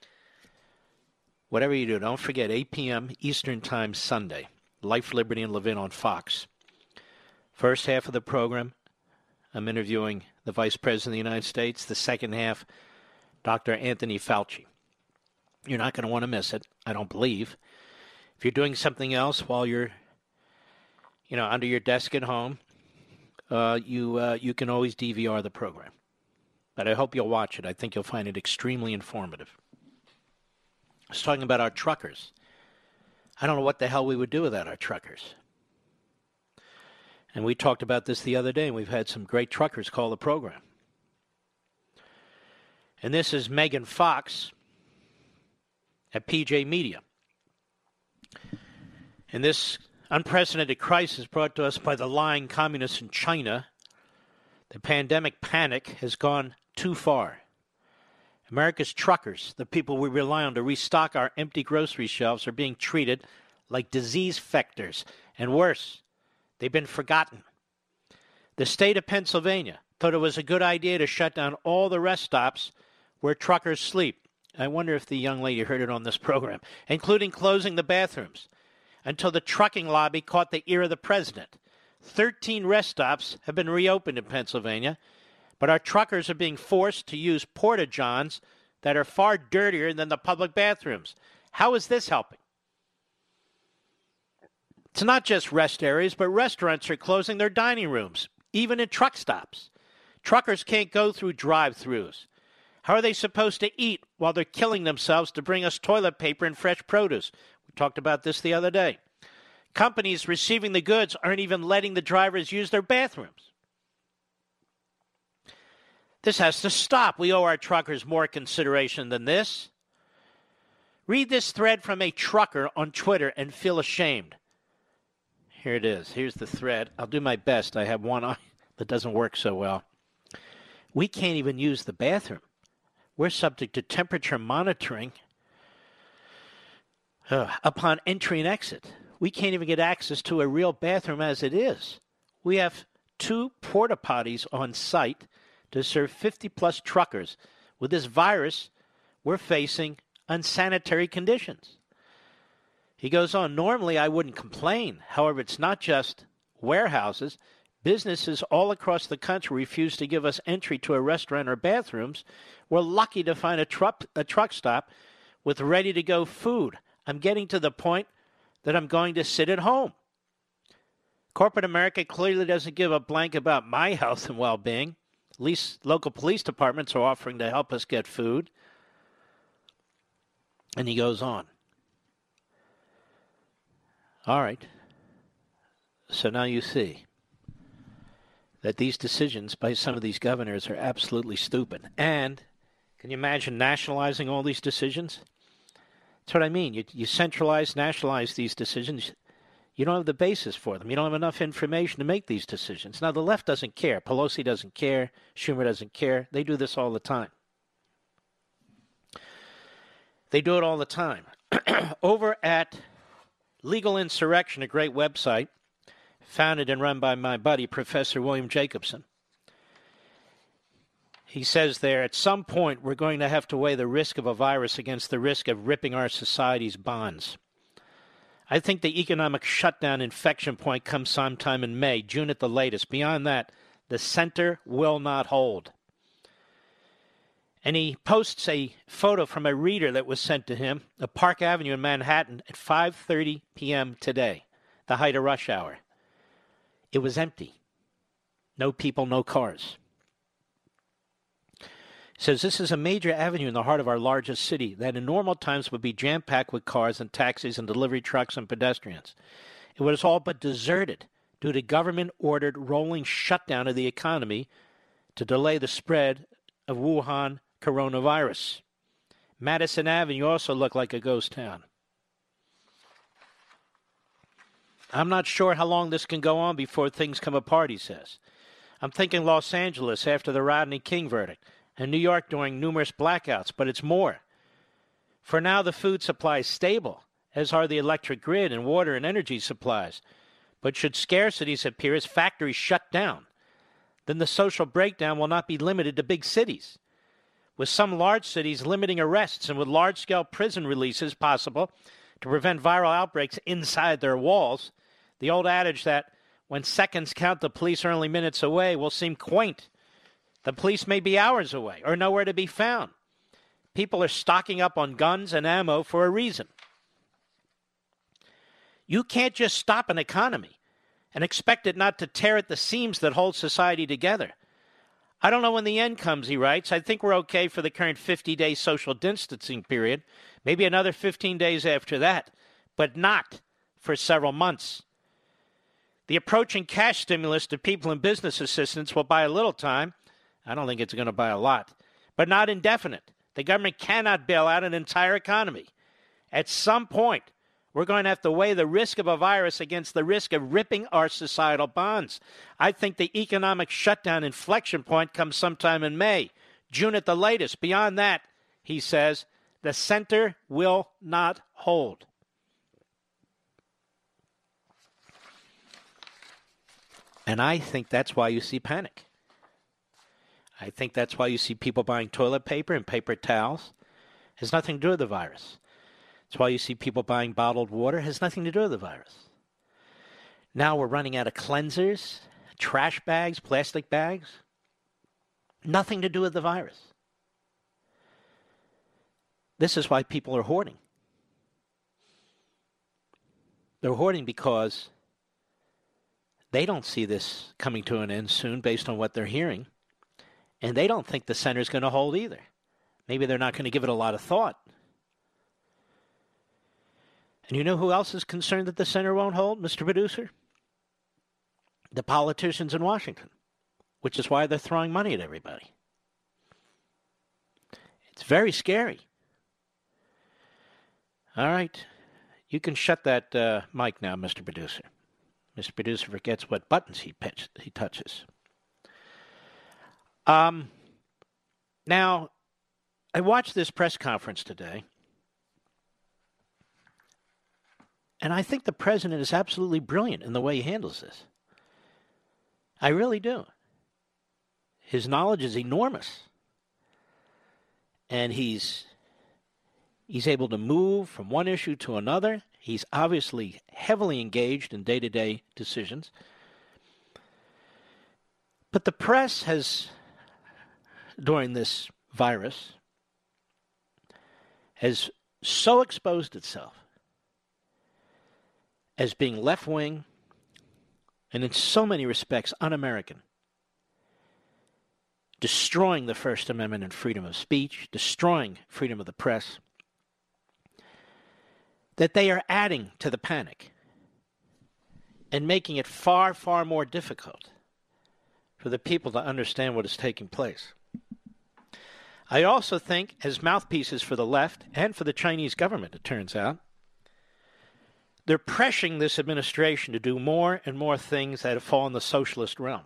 Speaker 1: whatever you do, don't forget eight p.m. Eastern Time Sunday. Life, Liberty, and Levin on Fox. First half of the program, I'm interviewing the Vice President of the United States. The second half, Doctor Anthony Fauci. You're not going to want to miss it, I don't believe. If you're doing something else while you're, you know, under your desk at home, uh, you uh, you can always D V R the program. But I hope you'll watch it. I think you'll find it extremely informative. I was talking about our truckers. I don't know what the hell we would do without our truckers. And we talked about this the other day, and we've had some great truckers call the program. And this is Megan Fox at P J Media. And this unprecedented crisis brought to us by the lying communists in China, the pandemic panic has gone too far. America's truckers, the people we rely on to restock our empty grocery shelves, are being treated like disease vectors. And worse, they've been forgotten. The state of Pennsylvania thought it was a good idea to shut down all the rest stops where truckers sleep. I wonder if the young lady heard it on this program, including closing the bathrooms, until the trucking lobby caught the ear of the president. Thirteen rest stops have been reopened in Pennsylvania, but our truckers are being forced to use porta-johns that are far dirtier than the public bathrooms. How is this helping? It's not just rest areas, but restaurants are closing their dining rooms, even in truck stops. Truckers can't go through drive-thrus. How are they supposed to eat while they're killing themselves to bring us toilet paper and fresh produce? We talked about this the other day. Companies receiving the goods aren't even letting the drivers use their bathrooms. This has to stop. We owe our truckers more consideration than this. Read this thread from a trucker on Twitter and feel ashamed. Here it is. Here's the thread. I'll do my best. I have one eye that doesn't work so well. We can't even use the bathroom. We're subject to temperature monitoring uh, upon entry and exit. We can't even get access to a real bathroom as it is. We have two porta potties on site to serve fifty-plus truckers. With this virus, we're facing unsanitary conditions. He goes on, normally I wouldn't complain. However, it's not just warehouses. Businesses all across the country refuse to give us entry to a restaurant or bathrooms. We're lucky to find a truck, a truck stop with ready-to-go food. I'm getting to the point that I'm going to sit at home. Corporate America clearly doesn't give a blank about my health and well-being. At least local police departments are offering to help us get food. And he goes on. All right. So now you see that these decisions by some of these governors are absolutely stupid. And can you imagine nationalizing all these decisions? That's what I mean. You, you centralize, nationalize these decisions. You don't have the basis for them. You don't have enough information to make these decisions. Now, the left doesn't care. Pelosi doesn't care. Schumer doesn't care. They do this all the time. They do it all the time. Over at Legal Insurrection, a great website, founded and run by my buddy, Professor William Jacobson. He says there, at some point, we're going to have to weigh the risk of a virus against the risk of ripping our society's bonds. I think the economic shutdown infection point comes sometime in May, June at the latest. Beyond that, the center will not hold. And he posts a photo from a reader that was sent to him of Park Avenue in Manhattan at five thirty p.m. today, the height of rush hour. It was empty. No people, no cars. He says this is a major avenue in the heart of our largest city that in normal times would be jam-packed with cars and taxis and delivery trucks and pedestrians. It was all but deserted due to government-ordered rolling shutdown of the economy to delay the spread of Wuhan coronavirus. Madison Avenue also looked like a ghost town. I'm not sure how long this can go on before things come apart, he says. I'm thinking Los Angeles after the Rodney King verdict, and New York during numerous blackouts, but it's more. For now, the food supply is stable, as are the electric grid and water and energy supplies. But should scarcities appear as factories shut down, then the social breakdown will not be limited to big cities. with some large cities limiting arrests and with large-scale prison releases possible to prevent viral outbreaks inside their walls, the old adage that when seconds count, the police are only minutes away will seem quaint. The police may be hours away or nowhere to be found. People are stocking up on guns and ammo for a reason. You can't just stop an economy and expect it not to tear at the seams that hold society together. I don't know when the end comes, he writes. I think we're okay for the current fifty-day social distancing period, maybe another fifteen days after that, but not for several months. The approaching cash stimulus to people and business assistance will buy a little time. I don't think it's going to buy a lot, but not indefinite. The government cannot bail out an entire economy. At some point, we're going to have to weigh the risk of a virus against the risk of ripping our societal bonds. I think the economic shutdown inflection point comes sometime in May, June at the latest. Beyond that, he says, the center will not hold. And I think that's why you see panic. I think that's why you see people buying toilet paper and paper towels. It has nothing to do with the virus. That's why you see people buying bottled water. It has nothing to do with the virus. Now we're running out of cleansers, trash bags, plastic bags. Nothing to do with the virus. This is why people are hoarding. They're hoarding because they don't see this coming to an end soon based on what they're hearing. And they don't think the center's going to hold either. Maybe they're not going to give it a lot of thought. And you know who else is concerned that the center won't hold, Mister Producer? The politicians in Washington, which is why they're throwing money at everybody. It's very scary. All right. You can shut that uh, mic now, Mister Producer. Mister Producer forgets what buttons he, pitch, he touches. Um, now, I watched this press conference today, and I think the president is absolutely brilliant in the way he handles this. I really do. His knowledge is enormous, and he's he's able to move from one issue to another. He's obviously heavily engaged in day-to-day decisions. But the press has, during this virus, has so exposed itself as being left-wing and in so many respects un-American, destroying the First Amendment and freedom of speech, destroying freedom of the press, that they are adding to the panic and making it far, far more difficult for the people to understand what is taking place. I also think, as mouthpieces for the left and for the Chinese government, it turns out, they're pressuring this administration to do more and more things that fall in the socialist realm.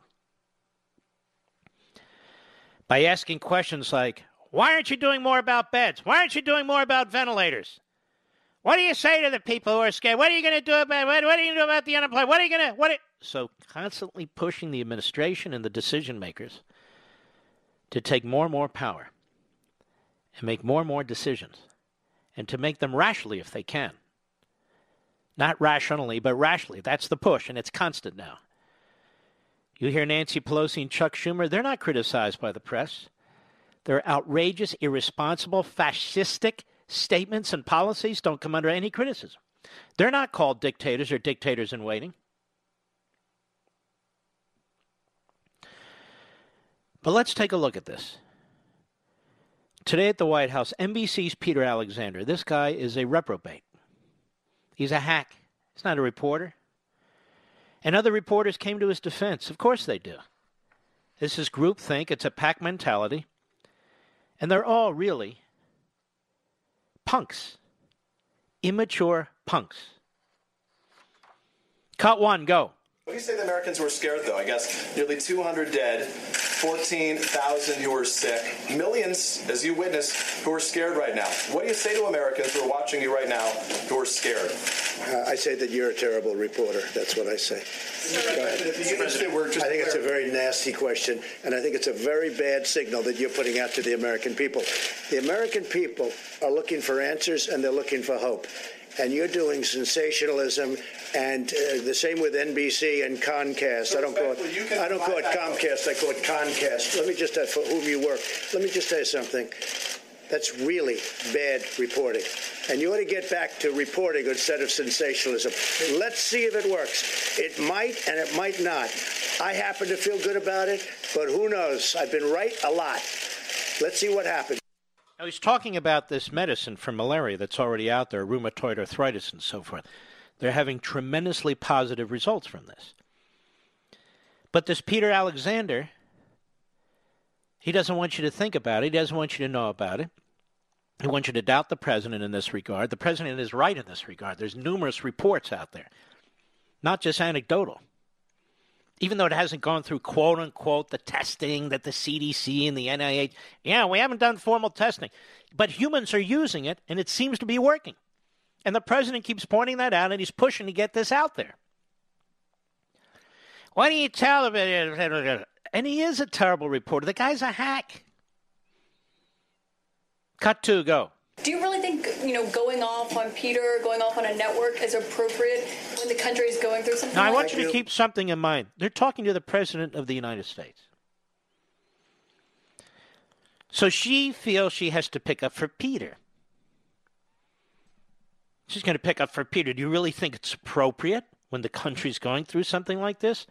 Speaker 1: By asking questions like, why aren't you doing more about beds? Why aren't you doing more about ventilators? What do you say to the people who are scared? What are you going to do about what, what are you going to do about the unemployed? What are you going to what? Are, so constantly pushing the administration and the decision makers to take more and more power and make more and more decisions, and to make them rationally if they can. Not rationally, but rationally. That's the push, and it's constant now. You hear Nancy Pelosi and Chuck Schumer, they're not criticized by the press. Their outrageous, irresponsible, fascistic statements and policies don't come under any criticism. They're not called dictators or dictators in waiting. But let's take a look at this. Today at the White House, N B C's Peter Alexander. This guy is a reprobate. He's a hack. He's not a reporter. And other reporters came to his defense. Of course they do. This is groupthink. It's a pack mentality. And they're all really punks. Immature punks. Cut one, go.
Speaker 4: What do you say the Americans were scared, though? I guess nearly two hundred dead. fourteen thousand who are sick, millions, as you witnessed, who are scared right now. What do you say to Americans who are watching you right now who are scared?
Speaker 5: Uh, I say that you're a terrible reporter. That's what I say. Go ahead. I think it's a very nasty question, and I think it's a very bad signal that you're putting out to the American people. The American people are looking for answers, and they're looking for hope. And you're doing sensationalism, and uh, the same with N B C and Comcast. I don't call it. I don't call it Comcast. I call it Concast. Let me just uh, for whom you work. Let me just tell you something. That's really bad reporting. And you ought to get back to reporting instead of sensationalism. Let's see if it works. It might and it might not. I happen to feel good about it, but who knows? I've been right a lot. Let's see what happens.
Speaker 1: Now, he's talking about this medicine for malaria that's already out there, rheumatoid arthritis and so forth. They're having tremendously positive results from this. But this Peter Alexander, he doesn't want you to think about it. He doesn't want you to know about it. He wants you to doubt the president in this regard. The president is right in this regard. There's numerous reports out there, not just anecdotal. Even though it hasn't gone through, quote, unquote, the testing that the C D C and the N I H, yeah, we haven't done formal testing. But humans are using it, and it seems to be working. And the president keeps pointing that out, and he's pushing to get this out there. Why do you tell him? And he is a terrible reporter. The guy's a hack. Cut two, go.
Speaker 6: Do you really think, you know, going off on Peter, going off on a network is appropriate when the country is going through something
Speaker 1: now,
Speaker 6: like
Speaker 1: I want
Speaker 6: that?
Speaker 1: you to keep something in mind. They're talking to the President of the United States. So she feels she has to pick up for Peter. She's going to pick up for Peter. Do you really think it's appropriate when the country's going through something like this?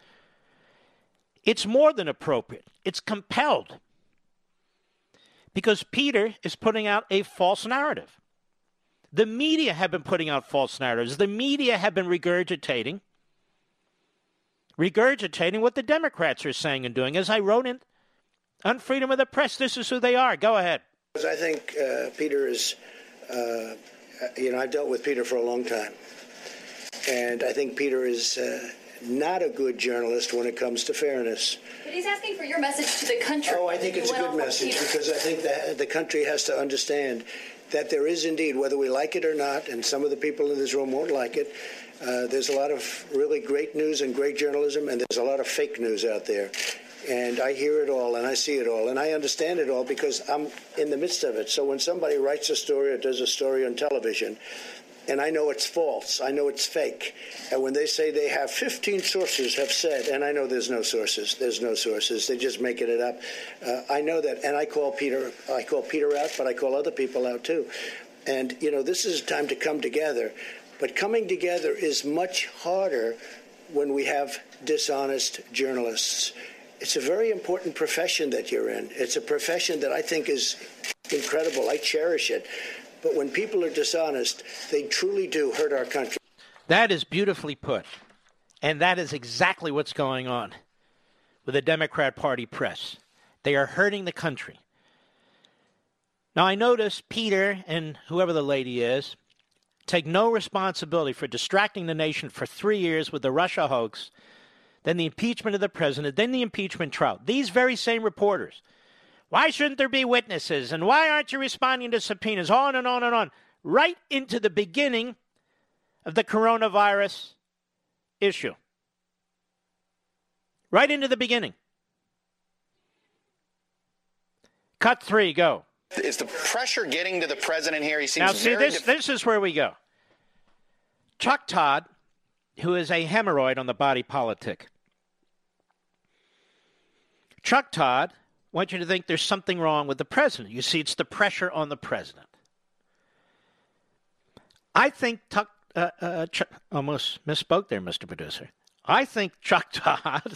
Speaker 1: It's more than appropriate. It's compelled. Because Peter is putting out a false narrative. The media have been putting out false narratives. The media have been regurgitating, regurgitating what the Democrats are saying and doing. As I wrote in on Freedom of the Press, this is who they are. Go ahead.
Speaker 5: I think uh, Peter is, uh, you know, I've dealt with Peter for a long time. And I think Peter is uh, not a good journalist when it comes to fairness.
Speaker 6: But he's asking for your message to the country.
Speaker 5: Oh, I think it's a good message because I think that the country has to understand that there is indeed, whether we like it or not, and some of the people in this room won't like it, uh, there's a lot of really great news and great journalism, and there's a lot of fake news out there. And I hear it all, and I see it all, and I understand it all because I'm in the midst of it. So when somebody writes a story or does a story on television, and I know it's false, I know it's fake, and when they say they have fifteen sources have said, and I know there's no sources, there's no sources, they're just making it up. Uh, I know that, and I call Peter, I call Peter out, but I call other people out too. And, you know, this is time to come together, but coming together is much harder when we have dishonest journalists. It's a very important profession that you're in. It's a profession that I think is incredible. I cherish it. But when people are dishonest, they truly do hurt our country.
Speaker 1: That is beautifully put. And that is exactly what's going on with the Democrat Party press. They are hurting the country. Now, I notice Peter and whoever the lady is take no responsibility for distracting the nation for three years with the Russia hoax, then the impeachment of the president, then the impeachment trial. These very same reporters. Why shouldn't there be witnesses? And why aren't you responding to subpoenas? On and on and on. Right into the beginning of the coronavirus issue. Right into the beginning. Cut three, go.
Speaker 7: Is the pressure getting to the president here? He seems
Speaker 1: now, see,
Speaker 7: very
Speaker 1: this,
Speaker 7: def-
Speaker 1: this is where we go. Chuck Todd, who is a hemorrhoid on the body politic. Chuck Todd, I want you to think there's something wrong with the president. You see, it's the pressure on the president. I think Chuck, uh, uh, Chuck almost misspoke there, Mister Producer. I think Chuck Todd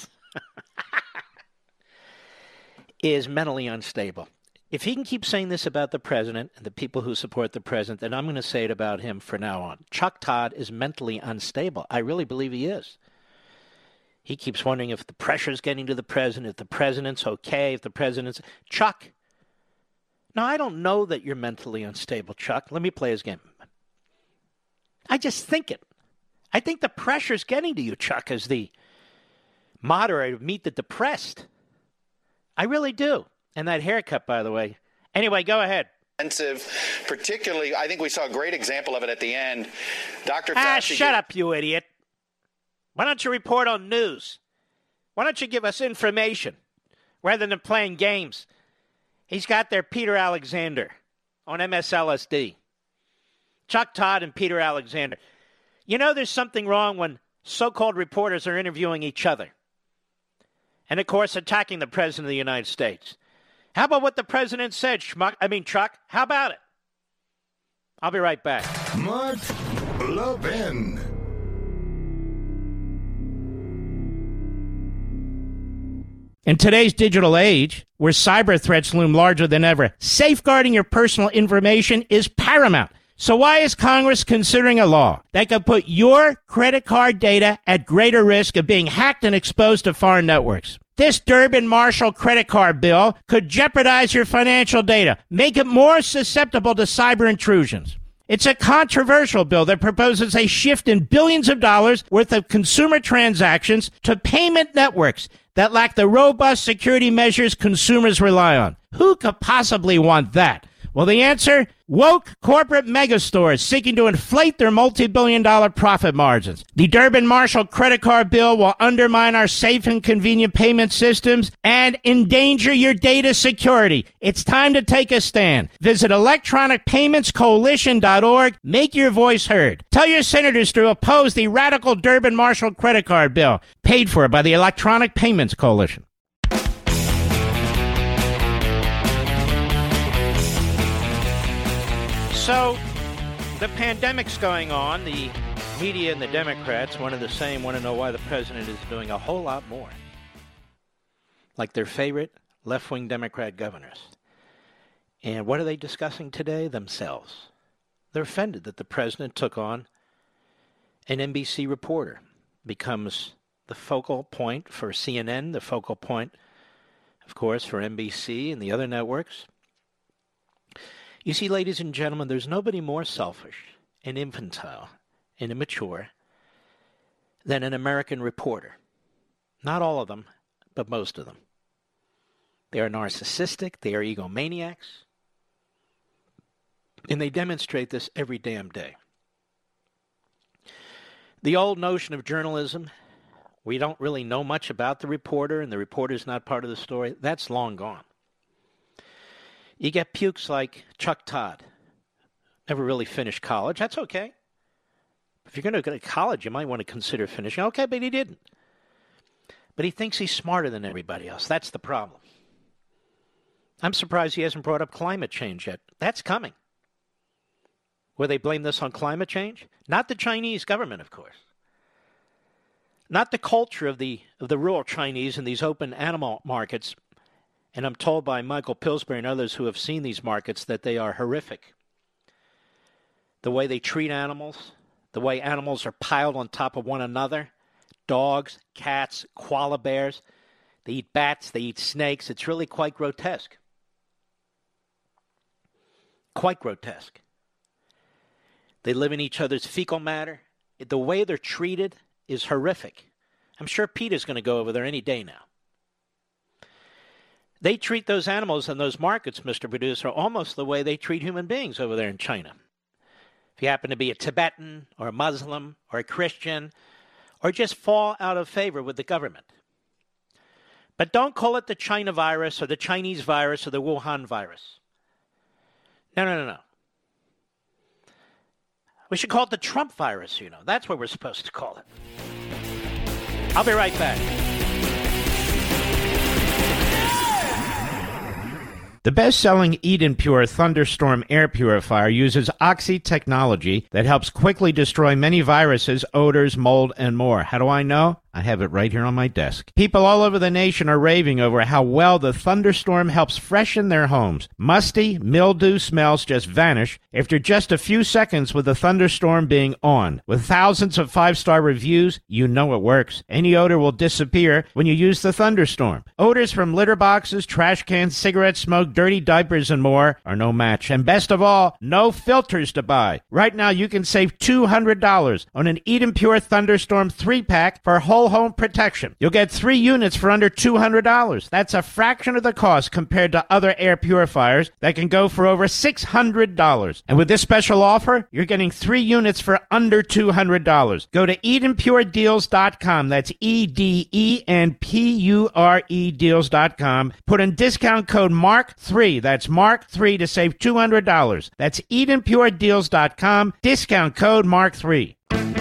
Speaker 1: is mentally unstable. If he can keep saying this about the president and the people who support the president, then I'm going to say it about him from now on. Chuck Todd is mentally unstable. I really believe he is. He keeps wondering if the pressure's getting to the president, if the president's okay, if the president's... Chuck, now I don't know that you're mentally unstable, Chuck. Let me play his game. I just think it. I think the pressure's getting to you, Chuck, as the moderator of Meet the Depressed. I really do. And that haircut, by the way. Anyway, go ahead.
Speaker 7: Particularly, I think we saw a great example of it at the end. Doctor
Speaker 1: Ah,
Speaker 7: Fauci
Speaker 1: shut up, you idiot. Why don't you report on news? Why don't you give us information rather than playing games? He's got there Peter Alexander on M S L S D. Chuck Todd and Peter Alexander. You know there's something wrong when so-called reporters are interviewing each other. And, of course, attacking the President of the United States. How about what the President said, Schmuck? I mean, Chuck, how about it? I'll be right back.
Speaker 2: Mark Levin.
Speaker 8: In today's digital age, where cyber threats loom larger than ever, safeguarding your personal information is paramount. So why is Congress considering a law that could put your credit card data at greater risk of being hacked and exposed to foreign networks? This Durbin-Marshall credit card bill could jeopardize your financial data, make it more susceptible to cyber intrusions. It's a controversial bill that proposes a shift in billions of dollars worth of consumer transactions to payment networks that lack the robust security measures consumers rely on. Who could possibly want that? Well, the answer? Woke corporate megastores seeking to inflate their multi-billion dollar profit margins. The Durbin-Marshall credit card bill will undermine our safe and convenient payment systems and endanger your data security. It's time to take a stand. Visit electronic payments coalition dot org. Make your voice heard. Tell your senators to oppose the radical Durbin-Marshall credit card bill, paid for by the Electronic Payments Coalition.
Speaker 1: So, the pandemic's going on. The media and the Democrats, one and the same, want to know why the president is doing a whole lot more. Like their favorite left-wing Democrat governors. And what are they discussing today? Themselves. They're offended that the president took on an N B C reporter, becomes the focal point for C N N, the focal point, of course, for N B C and the other networks. You see, ladies and gentlemen, there's nobody more selfish and infantile and immature than an American reporter. Not all of them, but most of them. They are narcissistic, they are egomaniacs, and they demonstrate this every damn day. The old notion of journalism, we don't really know much about the reporter and the reporter's not part of the story, that's long gone. You get pukes like Chuck Todd. Never really finished college. That's okay. If you're going to go to college, you might want to consider finishing. Okay, but he didn't. But he thinks he's smarter than everybody else. That's the problem. I'm surprised he hasn't brought up climate change yet. That's coming. Will they blame this on climate change? Not the Chinese government, of course. Not the culture of the of the rural Chinese in these open animal markets. And I'm told by Michael Pillsbury and others who have seen these markets that they are horrific. The way they treat animals, the way animals are piled on top of one another, dogs, cats, koala bears, they eat bats, they eat snakes. It's really quite grotesque. Quite grotesque. They live in each other's fecal matter. The way they're treated is horrific. I'm sure Peter's going to go over there any day now. They treat those animals in those markets, Mister Producer, almost the way they treat human beings over there in China. If you happen to be a Tibetan or a Muslim or a Christian or just fall out of favor with the government. But don't call it the China virus or the Chinese virus or the Wuhan virus. No, no, no, no. We should call it the Trump virus, you know. That's what we're supposed to call it. I'll be right back.
Speaker 8: The best-selling Eden Pure Thunderstorm air purifier uses Oxy technology that helps quickly destroy many viruses, odors, mold, and more. How do I know? I have it right here on my desk. People all over the nation are raving over how well the Thunderstorm helps freshen their homes. Musty, mildew smells just vanish after just a few seconds with the Thunderstorm being on. With thousands of five-star reviews, you know it works. Any odor will disappear when you use the Thunderstorm. Odors from litter boxes, trash cans, cigarette smoke, dirty diapers, and more are no match. And best of all, no filters to buy. Right now, you can save two hundred dollars on an Eden Pure Thunderstorm three-pack for a whole whole home protection. You'll get three units for under two hundred dollars. That's a fraction of the cost compared to other air purifiers that can go for over six hundred dollars. And with this special offer, you're getting three units for under two hundred dollars. Go to eden pure deals dot com. That's E D E N P U R E deals dot com. Put in discount code mark three. That's mark three to save two hundred dollars. That's eden pure deals dot com. Discount code mark three.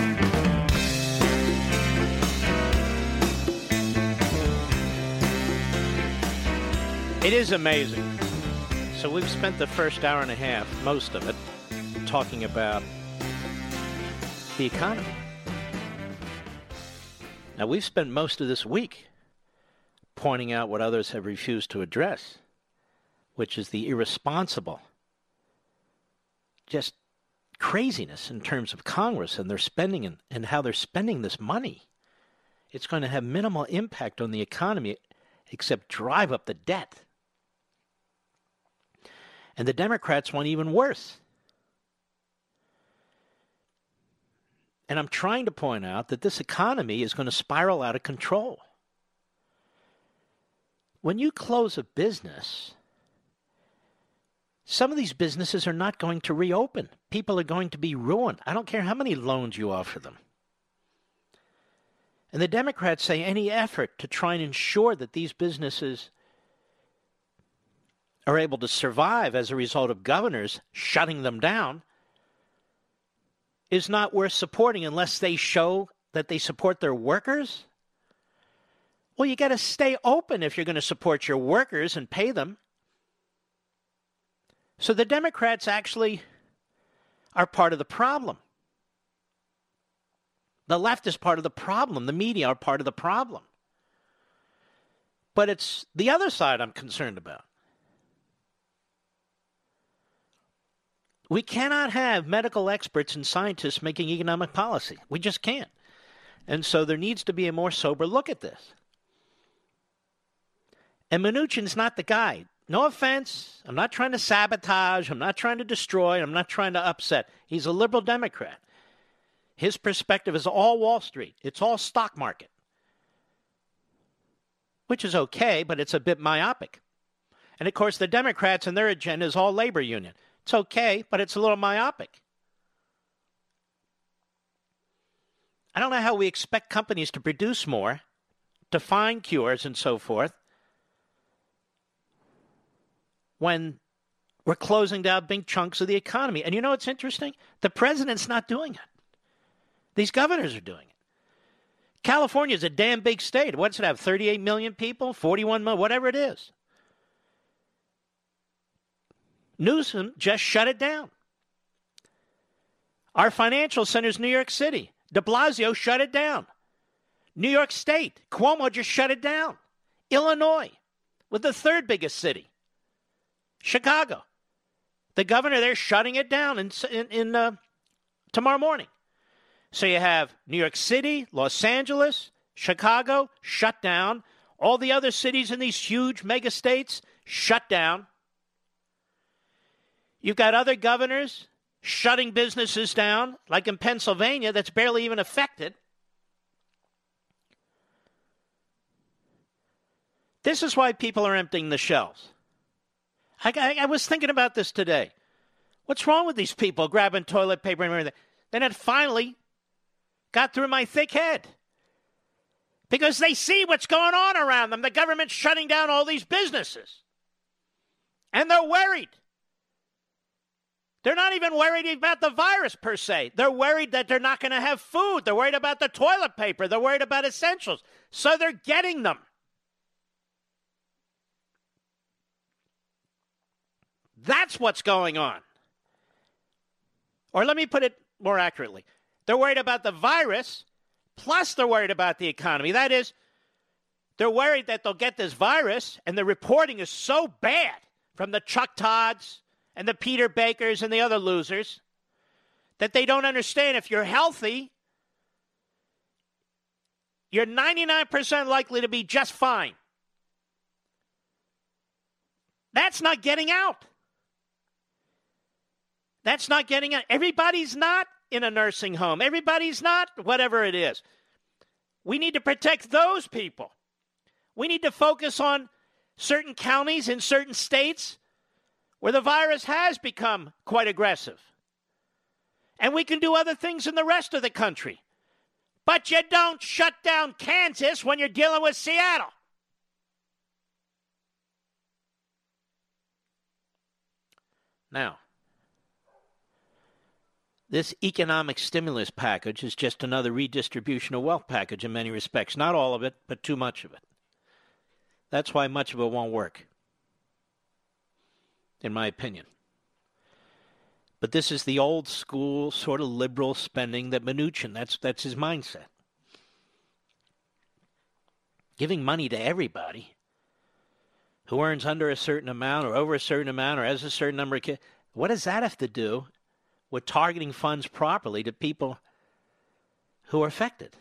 Speaker 1: It is amazing. So we've spent the first hour and a half, most of it, talking about the economy. Now, we've spent most of this week pointing out what others have refused to address, which is the irresponsible, just craziness in terms of Congress and their spending and, and how they're spending this money. It's going to have minimal impact on the economy except drive up the debt. And the Democrats want even worse. And I'm trying to point out that this economy is going to spiral out of control. When you close a business, some of these businesses are not going to reopen. People are going to be ruined. I don't care how many loans you offer them. And the Democrats say any effort to try and ensure that these businesses are able to survive as a result of governors shutting them down is not worth supporting unless they show that they support their workers. Well, you got to stay open if you're going to support your workers and pay them. So the Democrats actually are part of the problem. The left is part of the problem. The media are part of the problem. But it's the other side I'm concerned about. We cannot have medical experts and scientists making economic policy. We just can't. And so there needs to be a more sober look at this. And Mnuchin's not the guy. No offense. I'm not trying to sabotage. I'm not trying to destroy. I'm not trying to upset. He's a liberal Democrat. His perspective is all Wall Street. It's all stock market. Which is okay, but it's a bit myopic. And, of course, the Democrats and their agenda is all labor union. It's okay, but it's a little myopic. I don't know how we expect companies to produce more, to find cures and so forth, when we're closing down big chunks of the economy. And you know what's interesting? The president's not doing it. These governors are doing it. California is a damn big state. What does it have, thirty-eight million people, forty-one million, whatever it is. Newsom just shut it down. Our financial center is New York City. De Blasio shut it down. New York State, Cuomo just shut it down. Illinois, with the third biggest city, Chicago. The governor there shutting it down in, in, in uh, tomorrow morning. So you have New York City, Los Angeles, Chicago shut down. All the other cities in these huge mega states shut down. You've got other governors shutting businesses down, like in Pennsylvania, that's barely even affected. This is why people are emptying the shelves. I, I, I was thinking about this today. What's wrong with these people grabbing toilet paper and everything? Then it finally got through my thick head. Because they see what's going on around them. The government's shutting down all these businesses. And they're worried. They're not even worried about the virus per se. They're worried that they're not going to have food. They're worried about the toilet paper. They're worried about essentials. So they're getting them. That's what's going on. Or let me put it more accurately. They're worried about the virus, plus they're worried about the economy. That is, they're worried that they'll get this virus, and the reporting is so bad from the Chuck Todds and the Peter Bakers and the other losers that they don't understand if you're healthy, you're ninety-nine percent likely to be just fine. That's not getting out. That's not getting out. Everybody's not in a nursing home. Everybody's not whatever it is.
Speaker 8: We need to protect those people. We need to focus on certain counties in certain states where the virus has become quite aggressive. And we can do other things in the rest of the country. But you don't shut down Kansas when you're dealing with Seattle. Now, this economic stimulus package is just another redistribution of wealth package in many respects. Not all of it, but too much of it. That's why much of it won't work, in my opinion. But this is the old school sort of liberal spending that Mnuchin, that's that's his mindset. Giving money to everybody who earns under a certain amount or over a certain amount or has a certain number of kids, what does that have to do with targeting funds properly to people who are affected?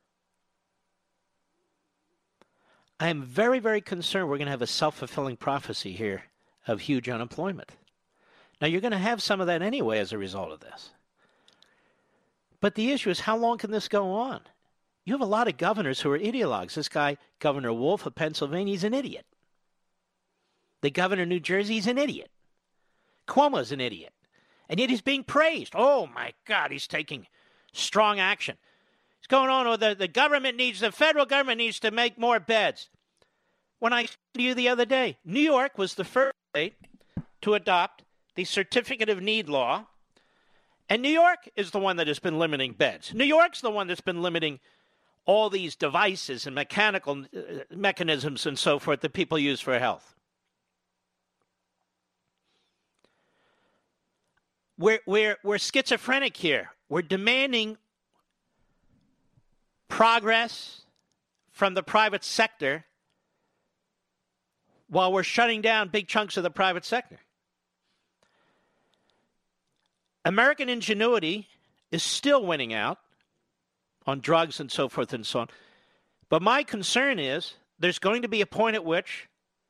Speaker 8: I am very, very concerned we're going to have a self-fulfilling prophecy here of huge unemployment. Now, you're going to have some of that anyway as a result of this. But the issue is, how long can this go on? You have a lot of governors who are ideologues. This guy, Governor Wolf of Pennsylvania, he's an idiot. The governor of New Jersey, he's an idiot. Cuomo's an idiot. And yet he's being praised. Oh, my God, he's taking strong action. It's going on, or the, the government needs, the federal government needs to make more beds. When I said to you the other day, New York was the first state to adopt the Certificate of Need law, and New York is the one that has been limiting beds. New York's the one that's been limiting all these devices and mechanical uh, mechanisms and so forth that people use for health. We're, we're, we're schizophrenic here. We're demanding progress from the private sector while we're shutting down big chunks of the private sector. American ingenuity is still winning out on drugs and so forth and so on. But my concern is there's going to be a point at which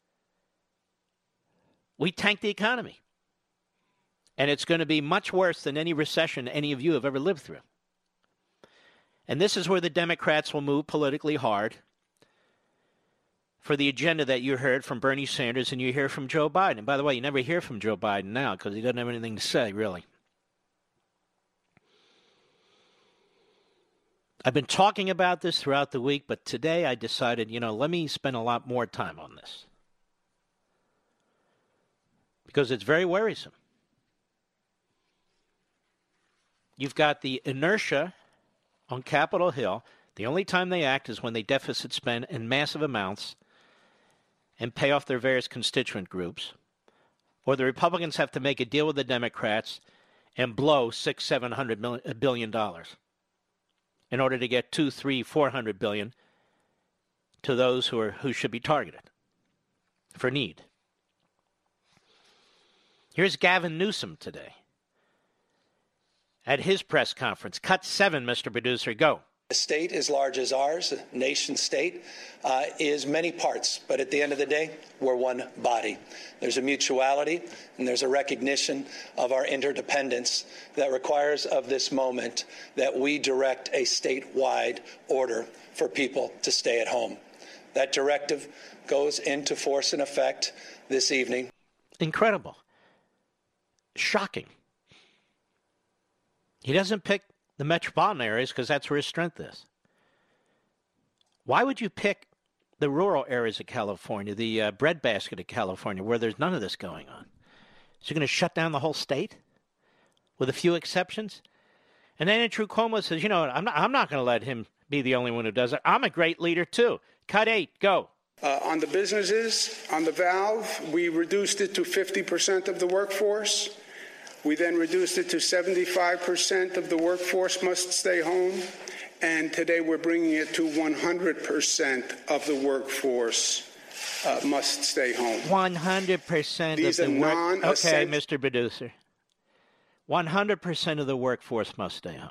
Speaker 8: we tank the economy. And it's going to be much worse than any recession any of you have ever lived through. And this is where the Democrats will move politically hard for the agenda that you heard from Bernie Sanders and you hear from Joe Biden. And by the way, you never hear from Joe Biden now because he doesn't have anything to say, really. I've been talking about this throughout the week, but today I decided, you know, let me spend a lot more time on this. Because it's very worrisome. You've got the inertia on Capitol Hill. The only time they act is when they deficit spend in massive amounts and pay off their various constituent groups. Or the Republicans have to make a deal with the Democrats and blow six, seven hundred million, billion dollars in order to get two, three, four hundred billion to those who are who should be targeted for need. Here's Gavin Newsom today at his press conference. Cut seven, Mister Producer, go.
Speaker 9: A state as large as ours, a nation state, uh, is many parts. But at the end of the day, we're one body. There's a mutuality and there's a recognition of our interdependence that requires of this moment that we direct a statewide order for people to stay at home. That directive goes into force and effect this evening.
Speaker 8: Incredible. Shocking. He doesn't pick the metropolitan areas because that's where his strength is. Why would you pick the rural areas of California, the uh, breadbasket of California, where there's none of this going on? So you're going to shut down the whole state with a few exceptions? And then Andrew Cuomo says, you know, I'm not, I'm not going to let him be the only one who does it. I'm a great leader, too. Cut eight, go.
Speaker 10: Uh, on the businesses, on the valve, we reduced it to fifty percent of the workforce. We then reduced it to seventy-five percent of the workforce must stay home. And today we're bringing it to one hundred percent of the workforce uh, must stay home.
Speaker 8: one hundred percent
Speaker 10: These
Speaker 8: of the
Speaker 10: are
Speaker 8: work.
Speaker 10: non-essential.
Speaker 8: Okay, Mister Producer. one hundred percent of the workforce must stay home.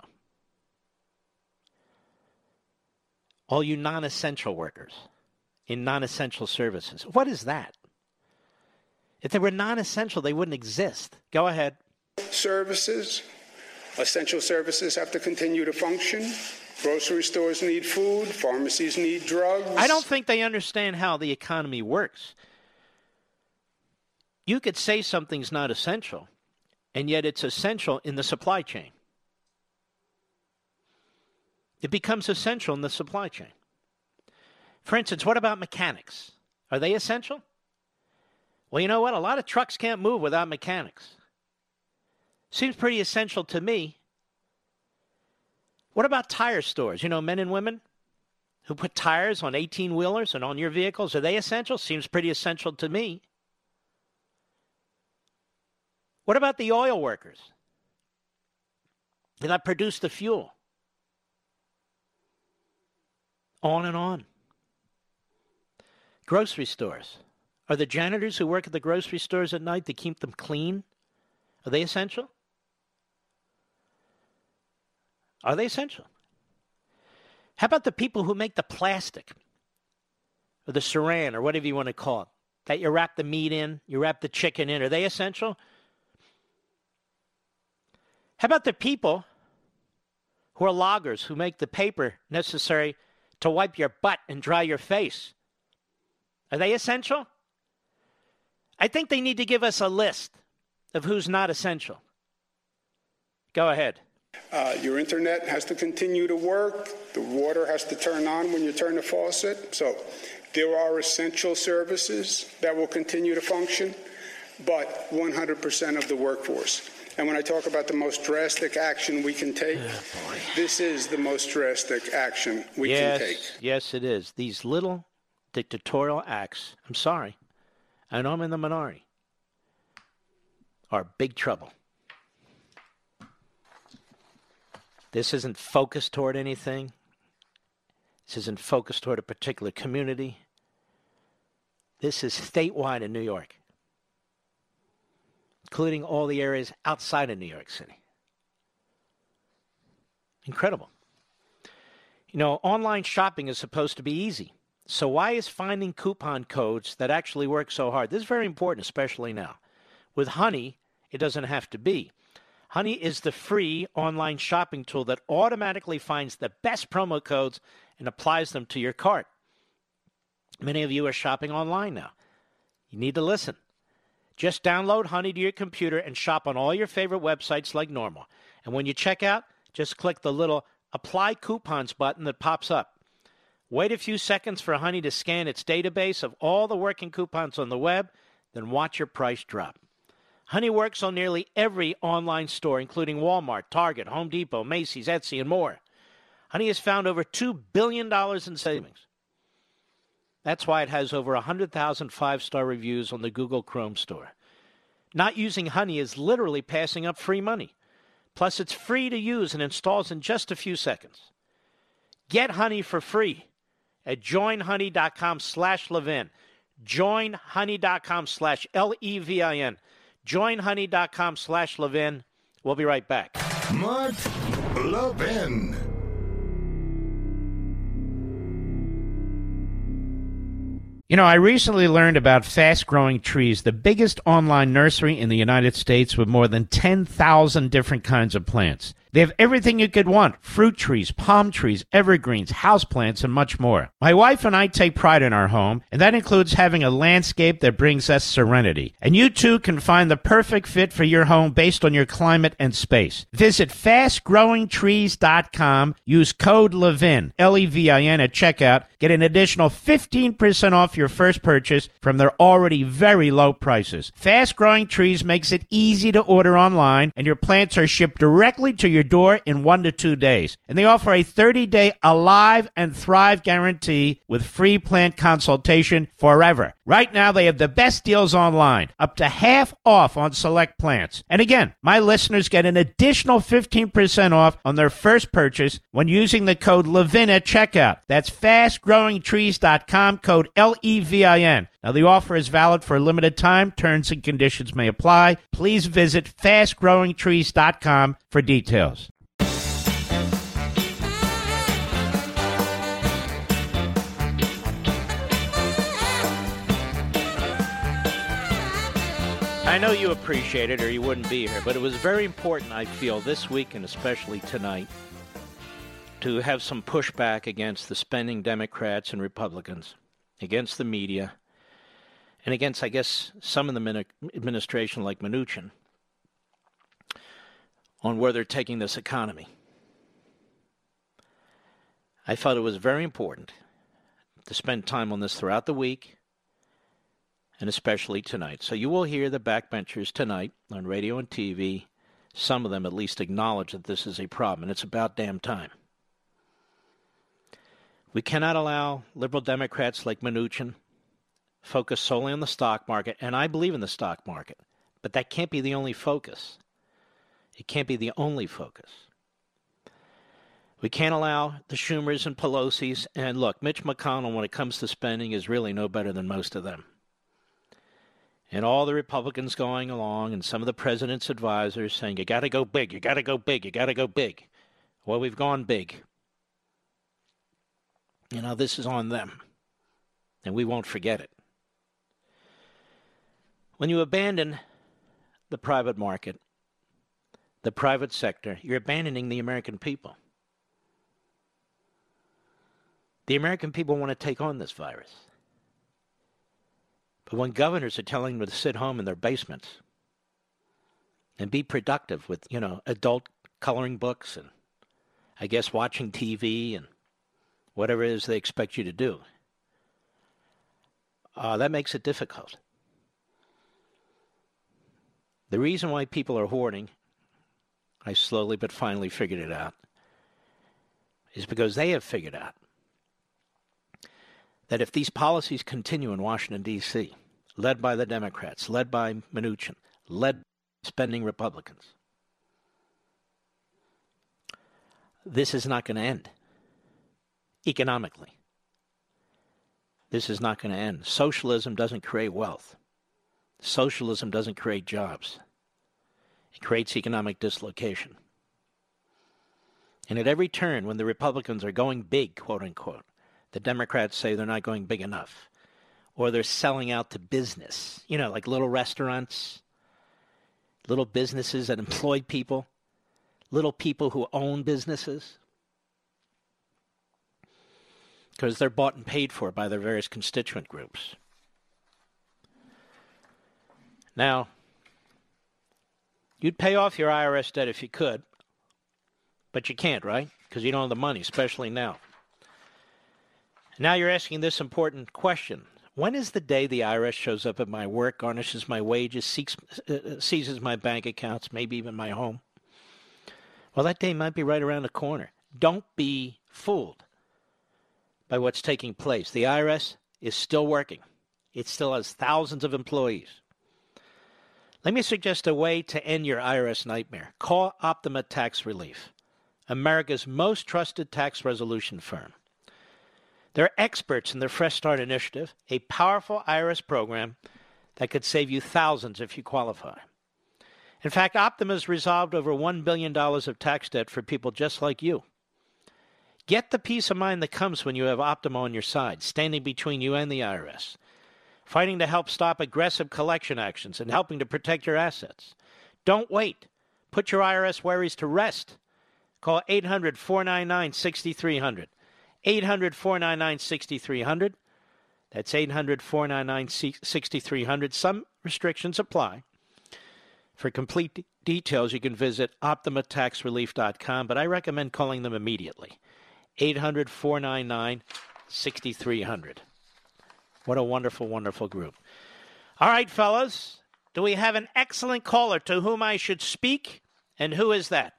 Speaker 8: All you non-essential workers in non-essential services. What is that? If they were non-essential, they wouldn't exist. Go ahead.
Speaker 10: Services, essential services have to continue to function. Grocery stores need food. Pharmacies need drugs.
Speaker 1: I don't think they understand how the economy works. You could say something's not essential, and yet it's essential in the supply chain. It becomes essential in the supply chain. For instance, what about mechanics? Are they essential? Well, you know what? A lot of trucks can't move without mechanics. Seems pretty essential to me. What about tire stores? You know, men and women who put tires on eighteen-wheelers and on your vehicles, are they essential? Seems pretty essential to me. What about the oil workers that produce the fuel? On and on. Grocery stores. Are the janitors who work at the grocery stores at night to keep them clean, are they essential? Are they essential? How about the people who make the plastic or the saran or whatever you want to call it, that you wrap the meat in, you wrap the chicken in, are they essential? How about the people who are loggers who make the paper necessary to wipe your butt and dry your face? Are they essential? I think they need to give us a list of who's not essential. Go ahead.
Speaker 10: Uh, your internet has to continue to work. The water has to turn on when you turn the faucet. So there are essential services that will continue to function, but one hundred percent of the workforce. And when I talk about the most drastic action we can take, oh, this is the most drastic action we
Speaker 1: yes,
Speaker 10: can take.
Speaker 1: Yes, it is. These little dictatorial acts, I'm sorry, I know I'm in the minority, are big trouble. This isn't focused toward anything. This isn't focused toward a particular community. This is statewide in New York, including all the areas outside of New York City. Incredible. You know, online shopping is supposed to be easy. So why is finding coupon codes that actually work so hard? This is very important, especially now. With Honey, it doesn't have to be. Honey is the free online shopping tool that automatically finds the best promo codes and applies them to your cart. Many of you are shopping online now. You need to listen. Just download Honey to your computer and shop on all your favorite websites like normal. And when you check out, just click the little Apply Coupons button that pops up. Wait a few seconds for Honey to scan its database of all the working coupons on the web, then watch your price drop. Honey works on nearly every online store, including Walmart, Target, Home Depot, Macy's, Etsy, and more. Honey has found over two billion dollars in savings. That's why it has over one hundred thousand five-star reviews on the Google Chrome store. Not using Honey is literally passing up free money. Plus, it's free to use and installs in just a few seconds. Get Honey for free at joinhoney.com slash Levin. Joinhoney.com slash L E V I N. Joinhoney.com slash Levin. We'll be right back.
Speaker 2: Mark Levin.
Speaker 8: You know, I recently learned about Fast Growing Trees, the biggest online nursery in the United States with more than ten thousand different kinds of plants. They have everything you could want: fruit trees, palm trees, evergreens, houseplants, and much more. My wife and I take pride in our home, and that includes having a landscape that brings us serenity. And you too can find the perfect fit for your home based on your climate and space. Visit fast growing trees dot com. Use code Levin, L E V I N, at checkout. Get an additional fifteen percent off your first purchase from their already very low prices. Fast Growing Trees makes it easy to order online, and your plants are shipped directly to your door in one to two days. And they offer a thirty-day Alive and Thrive guarantee with free plant consultation forever. Right now, they have the best deals online, up to half off on select plants. And again, my listeners get an additional fifteen percent off on their first purchase when using the code Levin at checkout. That's fast growing trees dot com, code L E V I N. Now, the offer is valid for a limited time. Terms and conditions may apply. Please visit fast growing trees dot com for details.
Speaker 1: I know you appreciate it or you wouldn't be here, but it was very important, I feel, this week and especially tonight, to have some pushback against the spending Democrats and Republicans, against the media, and against, I guess, some in the administration like Mnuchin on where they're taking this economy. I felt it was very important to spend time on this throughout the week and especially tonight. So you will hear the backbenchers tonight on radio and T V, some of them at least acknowledge that this is a problem, and it's about damn time. We cannot allow liberal Democrats like Mnuchin focus solely on the stock market, and I believe in the stock market, but that can't be the only focus. It can't be the only focus. We can't allow the Schumers and Pelosi's, and look, Mitch McConnell, when it comes to spending, is really no better than most of them. And all the Republicans going along, and some of the president's advisors saying, you got to go big, you got to go big, you got to go big. Well, we've gone big. You know, this is on them, and we won't forget it. When you abandon the private market, the private sector, you're abandoning the American people. The American people want to take on this virus. But when governors are telling them to sit home in their basements and be productive with, you know, adult coloring books and, I guess, watching T V and whatever it is they expect you to do, uh, that makes it difficult. The reason why people are hoarding, I slowly but finally figured it out, is because they have figured out that if these policies continue in Washington, D C, led by the Democrats, led by Mnuchin, led by spending Republicans, this is not going to end economically. This is not going to end. Socialism doesn't create wealth. Socialism doesn't create jobs. It creates economic dislocation. And at every turn, when the Republicans are going big, quote unquote, the Democrats say they're not going big enough, or they're selling out to business, you know, like little restaurants, little businesses that employ people, little people who own businesses, because they're bought and paid for by their various constituent groups. Now, you'd pay off your I R S debt if you could, but you can't, right? Because you don't have the money, especially now. Now you're asking this important question. When is the day the I R S shows up at my work, garnishes my wages, seeks, uh, seizes my bank accounts, maybe even my home? Well, that day might be right around the corner. Don't be fooled by what's taking place. The I R S is still working. It still has thousands of employees. Let me suggest a way to end your I R S nightmare. Call Optima Tax Relief, America's most trusted tax resolution firm. They're experts in their Fresh Start initiative, a powerful I R S program that could save you thousands if you qualify. In fact, Optima's resolved over one billion dollars of tax debt for people just like you. Get the peace of mind that comes when you have Optima on your side, standing between you and the I R S, fighting to help stop aggressive collection actions and helping to protect your assets. Don't wait. Put your I R S worries to rest. Call eight hundred, four nine nine, six three zero zero. eight hundred, four nine nine, six three zero zero. That's eight hundred, four nine nine, six three zero zero. Some restrictions apply. For complete d- details, you can visit optima tax relief dot com, but I recommend calling them immediately. eight hundred, four nine nine, six three zero zero. What a wonderful, wonderful group. All right, fellas, do we have an excellent caller to whom I should speak? And who is that?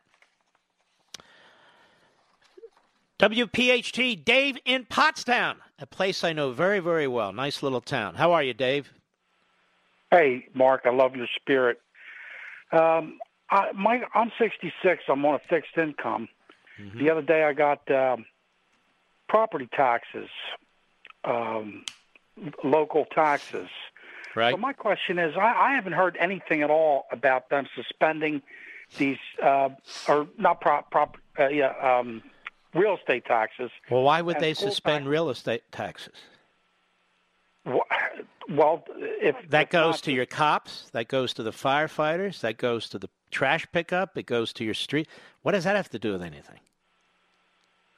Speaker 1: W P H T, Dave in Pottstown, a place I know very, very well. Nice little town. How are you, Dave?
Speaker 11: Hey, Mark, I love your spirit. Um, I, my, I'm sixty-six. I'm on a fixed income. Mm-hmm. The other day I got um, property taxes, um, local taxes.
Speaker 1: Right.
Speaker 11: So my question is, I, I haven't heard anything at all about them suspending these, uh, or not prop, prop uh, yeah, um, real estate taxes.
Speaker 1: Well, why would they
Speaker 11: school
Speaker 1: suspend
Speaker 11: tax-
Speaker 1: real estate taxes?
Speaker 11: Well, if
Speaker 1: that
Speaker 11: if
Speaker 1: goes
Speaker 11: not,
Speaker 1: to your cops, that goes to the firefighters, that goes to the trash pickup, it goes to your street. What does that have to do with anything?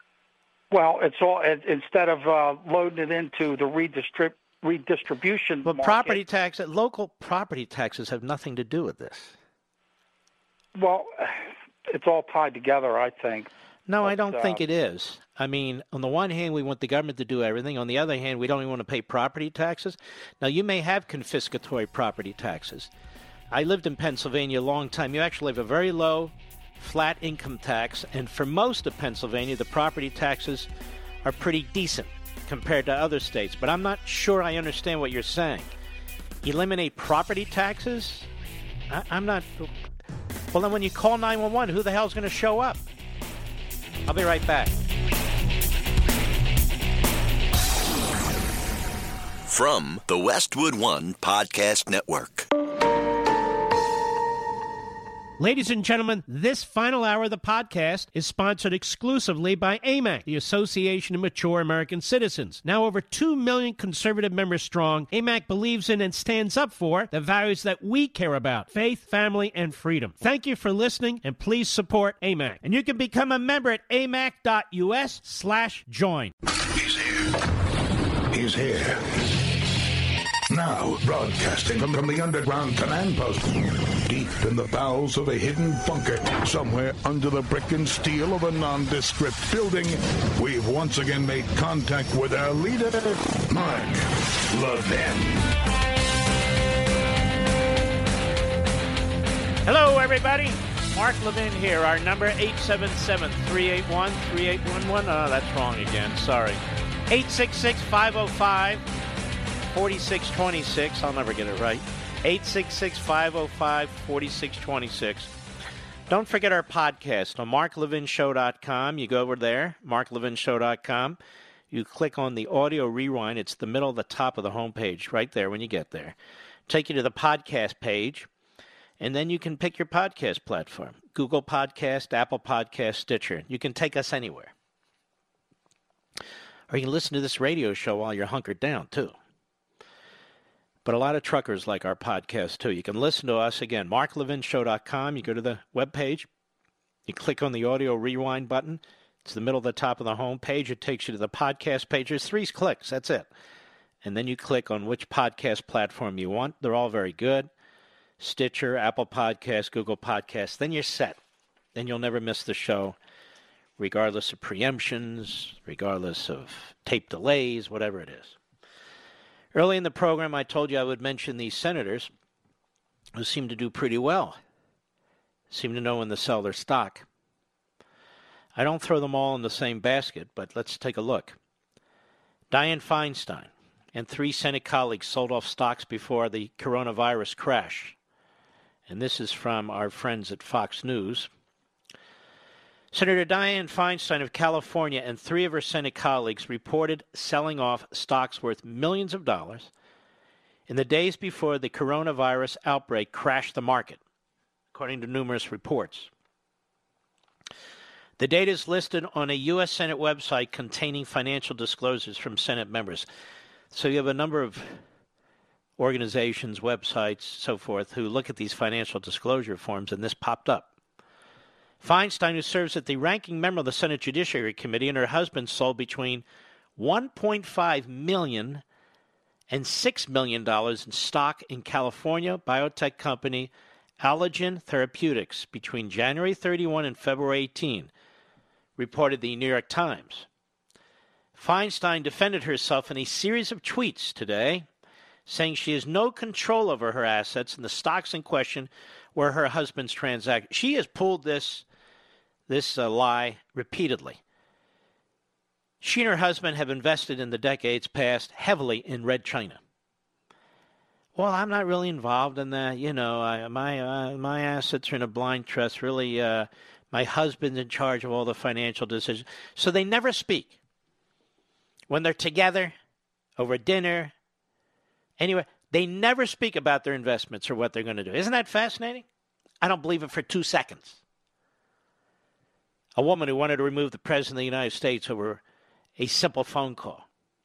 Speaker 11: Well, it's all it, instead of uh, loading it into the redistrib- redistribution.
Speaker 1: But
Speaker 11: market,
Speaker 1: property tax, local property taxes have nothing to do with this.
Speaker 11: Well, it's all tied together, I think.
Speaker 1: No,
Speaker 11: but,
Speaker 1: I don't
Speaker 11: uh,
Speaker 1: think it is. I mean, on the one hand, we want the government to do everything. On the other hand, we don't even want to pay property taxes. Now, you may have confiscatory property taxes. I lived in Pennsylvania a long time. You actually have a very low, flat income tax, and for most of Pennsylvania, the property taxes are pretty decent compared to other states. But I'm not sure I understand what you're saying. Eliminate property taxes? I, I'm not... Well, then when you call nine one one, who the hell's going to show up? I'll be right back.
Speaker 3: From the Westwood One Podcast Network.
Speaker 8: Ladies and gentlemen, this final hour of the podcast is sponsored exclusively by A M A C, the Association of Mature American Citizens. Now over two million conservative members strong, A M A C believes in and stands up for the values that we care about: faith, family, and freedom. Thank you for listening, and please support A M A C. And you can become a member at amac.us slash join.
Speaker 2: He's here. He's here. Now, broadcasting from, from the underground command post, deep in the bowels of a hidden bunker, somewhere under the brick and steel of a nondescript building, we've once again made contact with our leader, Mark Levin.
Speaker 8: Hello, everybody. Mark Levin here. Our number, eight seven seven, three eight one, three eight one one. Oh, that's wrong again. Sorry. eight six six, five oh five, four six two six. I'll never get it right. eight six six, five oh five, four six two six. Don't forget our podcast on mark levin show dot com. You go over there, mark levin show dot com. You click on the audio rewind. It's the middle of the top of the homepage right there when you get there. Take you to the podcast page, and then you can pick your podcast platform. Google Podcast, Apple Podcast, Stitcher. You can take us anywhere. Or you can listen to this radio show while you're hunkered down, too. But a lot of truckers like our podcast, too. You can listen to us, again, mark levin show dot com. You go to the webpage. You click on the audio rewind button. It's the middle of the top of the home page. It takes you to the podcast page. There's three clicks. That's it. And then you click on which podcast platform you want. They're all very good. Stitcher, Apple Podcasts, Google Podcasts. Then you're set. Then you'll never miss the show, regardless of preemptions, regardless of tape delays, whatever it is. Early in the program, I told you I would mention these senators who seem to do pretty well, seem to know when to sell their stock. I don't throw them all in the same basket, but let's take a look. Dianne Feinstein and three Senate colleagues sold off stocks before the coronavirus crash. And this is from our friends at Fox News. Senator Dianne Feinstein of California and three of her Senate colleagues reported selling off stocks worth millions of dollars in the days before the coronavirus outbreak crashed the market, according to numerous reports. The data is listed on a U S Senate website containing financial disclosures from Senate members. So you have a number of organizations, websites, so forth, who look at these financial disclosure forms, and this popped up. Feinstein, who serves as the ranking member of the Senate Judiciary Committee, and her husband sold between one point five million dollars and six million dollars in stock in California biotech company Allergan Therapeutics between January thirty-first and February eighteenth, reported the New York Times. Feinstein defended herself in a series of tweets today, saying she has no control over her assets and the stocks in question were her husband's transactions. She has pulled this This uh, lie repeatedly. She and her husband have invested in the decades past heavily in Red China. Well, I'm not really involved in that. You know, I, my uh, my assets are in a blind trust. Really, uh, my husband's in charge of all the financial decisions. So they never speak. When they're together, over dinner, anyway, they never speak about their investments or what they're going to do. Isn't that fascinating? I don't believe it for two seconds. A woman who wanted to remove the President of the United States over a simple phone call.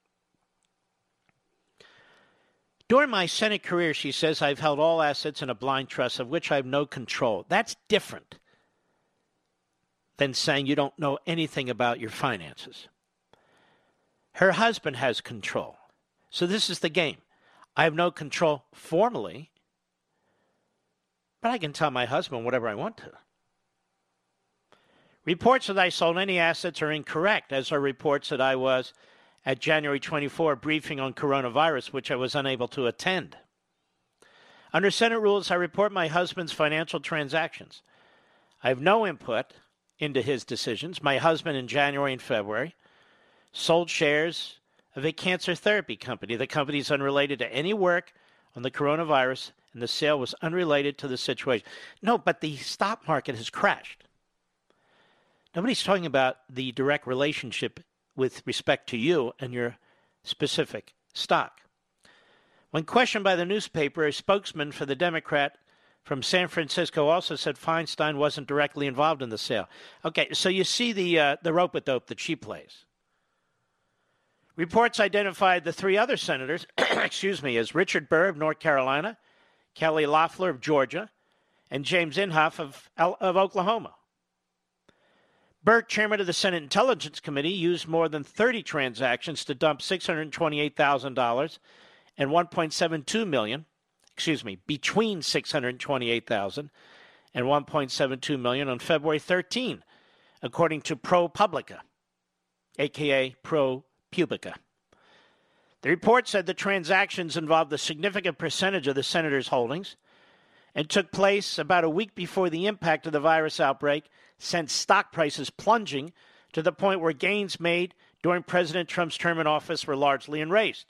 Speaker 8: During my Senate career, she says, I've held all assets in a blind trust of which I have no control. That's different than saying you don't know anything about your finances.
Speaker 1: Her husband has control. So this is the game. I have no control formally, but I can tell my husband whatever I want to. Reports that I sold any assets are incorrect, as are reports that I was at January twenty-fourth briefing on coronavirus, which I was unable to attend. Under Senate rules, I report my husband's financial transactions. I have no input into his decisions. My husband in January and February sold shares of a cancer therapy company. The company is unrelated to any work on the coronavirus, and the sale was unrelated to the situation. No, but the stock market has crashed. Nobody's talking about the direct relationship with respect to you and your specific stock. When questioned by the newspaper, a spokesman for the Democrat from San Francisco also said Feinstein wasn't directly involved in the sale. Okay, so you see the uh, the rope-a-dope that she plays. Reports identified the three other senators, excuse me, as Richard Burr of North Carolina, Kelly Loeffler of Georgia, and James Inhofe of, of Oklahoma. Burr, chairman of the Senate Intelligence Committee, used more than thirty transactions to dump six hundred twenty-eight thousand dollars and one point seven two million dollars, excuse me, between six hundred twenty-eight thousand dollars and one point seven two million dollars on February thirteenth, according to ProPublica, a k a. ProPublica. The report said the transactions involved a significant percentage of the senator's holdings and took place about a week before the impact of the virus outbreak sent stock prices plunging to the point where gains made during President Trump's term in office were largely erased.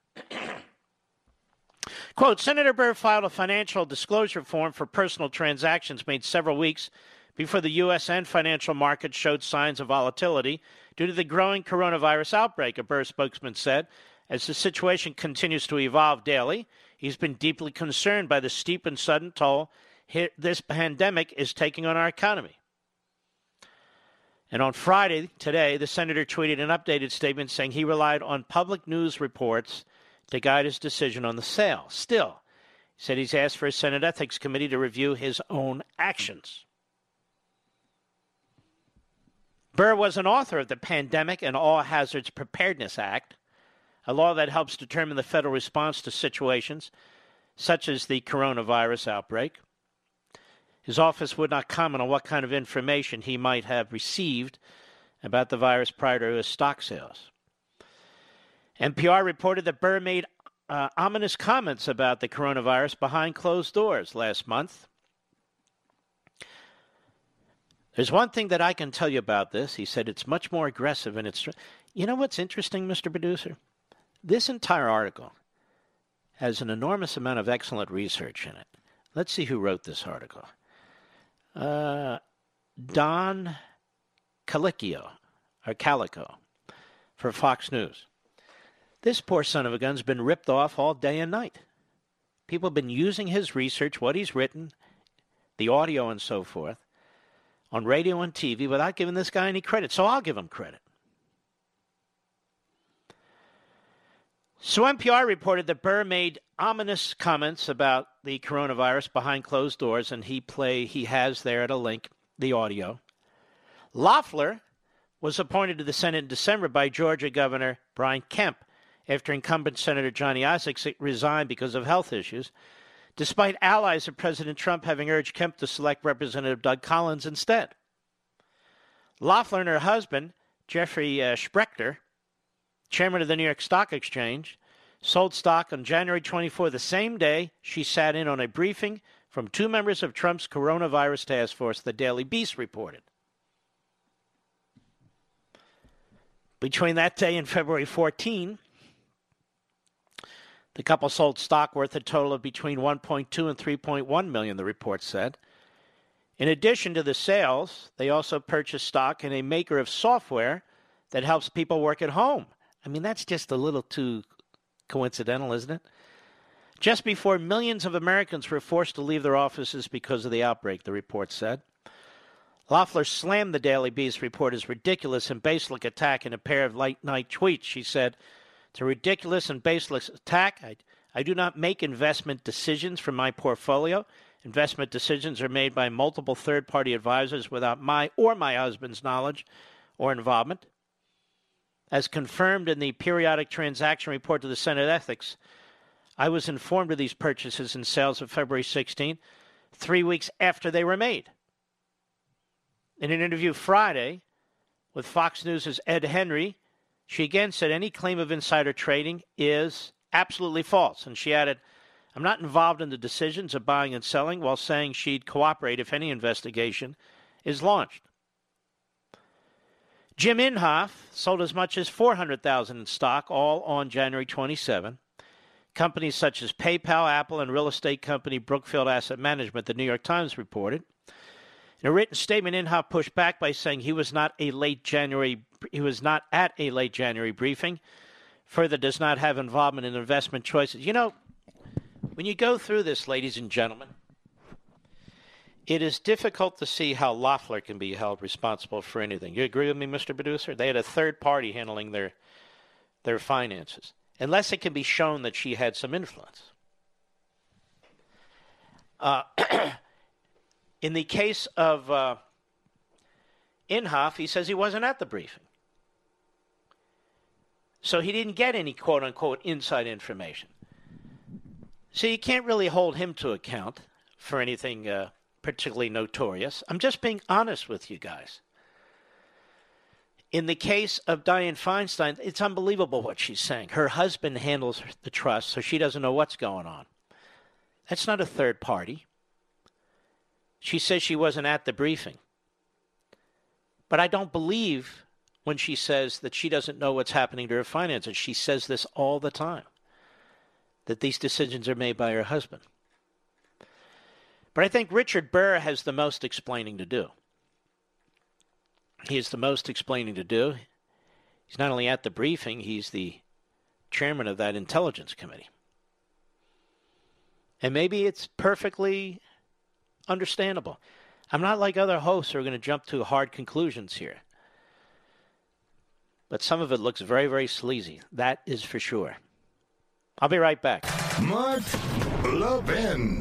Speaker 1: Quote, Senator Burr filed a financial disclosure form for personal transactions made several weeks before the U S and financial markets showed signs of volatility due to the growing coronavirus outbreak, a Burr spokesman said. As the situation continues to evolve daily, he's been deeply concerned by the steep and sudden toll this pandemic is taking on our economy. And on Friday, today, the senator tweeted an updated statement saying he relied on public news reports to guide his decision on the sale. Still, he said he's asked for a Senate Ethics Committee to review his own actions. Burr was an author of the Pandemic and All Hazards Preparedness Act, a law that helps determine the federal response to situations such as the coronavirus outbreak. His office would not comment on what kind of information he might have received about the virus prior to his stock sales. N P R reported that Burr made uh, ominous comments about the coronavirus behind closed doors last month. There's one thing that I can tell you about this. He said it's much more aggressive and it's... You know what's interesting, Mister Producer? This entire article has an enormous amount of excellent research in it. Let's see who wrote this article. Uh, Don Calicchio, or Calico, for Fox News. This poor son of a gun's been ripped off all day and night. People have been using his research, what he's written, the audio and so forth, on radio and T V without giving this guy any credit. So I'll give him credit. So N P R reported that Burr made ominous comments about the coronavirus behind closed doors, and he play he has there at a link the audio. Loeffler was appointed to the Senate in December by Georgia Governor Brian Kemp after incumbent Senator Johnny Isaacs resigned because of health issues, despite allies of President Trump having urged Kemp to select Representative Doug Collins instead. Loeffler and her husband, Jeffrey uh, Sprecher, chairman of the New York Stock Exchange, sold stock on January twenty-fourth, the same day she sat in on a briefing from two members of Trump's coronavirus task force, the Daily Beast reported. Between that day and February fourteenth, the couple sold stock worth a total of between one point two and three point one million dollars, the report said. In addition to the sales, they also purchased stock in a maker of software that helps people work at home. I mean, that's just a little too coincidental, isn't it? Just before millions of Americans were forced to leave their offices because of the outbreak, the report said. Loeffler slammed the Daily Beast report as ridiculous and baseless attack in a pair of late-night tweets. She said, it's a ridiculous and baseless attack. I, I do not make investment decisions for my portfolio. Investment decisions are made by multiple third-party advisors without my or my husband's knowledge or involvement. As confirmed in the periodic transaction report to the Senate Ethics, I was informed of these purchases and sales of February sixteenth, three weeks after they were made. In an interview Friday with Fox News' Ed Henry, she again said any claim of insider trading is absolutely false. And she added, I'm not involved in the decisions of buying and selling, while saying she'd cooperate if any investigation is launched. Jim Inhofe sold as much as four hundred thousand dollars in stock, all on January twenty-seventh. Companies such as PayPal, Apple, and real estate company Brookfield Asset Management, the New York Times reported. In a written statement, Inhofe pushed back by saying he was not a late January he was not at a late January briefing. Further, does not have involvement in investment choices. You know, when you go through this, ladies and gentlemen, it is difficult to see how Loeffler can be held responsible for anything. You agree with me, Mister Producer? They had a third party handling their their finances, unless it can be shown that she had some influence. Uh, in the case of uh, Inhofe, he says he wasn't at the briefing. So he didn't get any quote-unquote inside information. So you can't really hold him to account for anything uh, particularly notorious. I'm just being honest with you guys. In the case of Dianne Feinstein, it's unbelievable what she's saying. Her husband handles the trust, so she doesn't know what's going on. That's not a third party. She says she wasn't at the briefing. But I don't believe when she says that she doesn't know what's happening to her finances. She says this all the time, that these decisions are made by her husband. But I think Richard Burr has the most explaining to do. He has the most explaining to do. He's not only at the briefing, he's the chairman of that intelligence committee. And maybe it's perfectly understandable. I'm not like other hosts who are going to jump to hard conclusions here. But some of it looks very, very sleazy. That is for sure. I'll be right back.
Speaker 2: Mark Levin.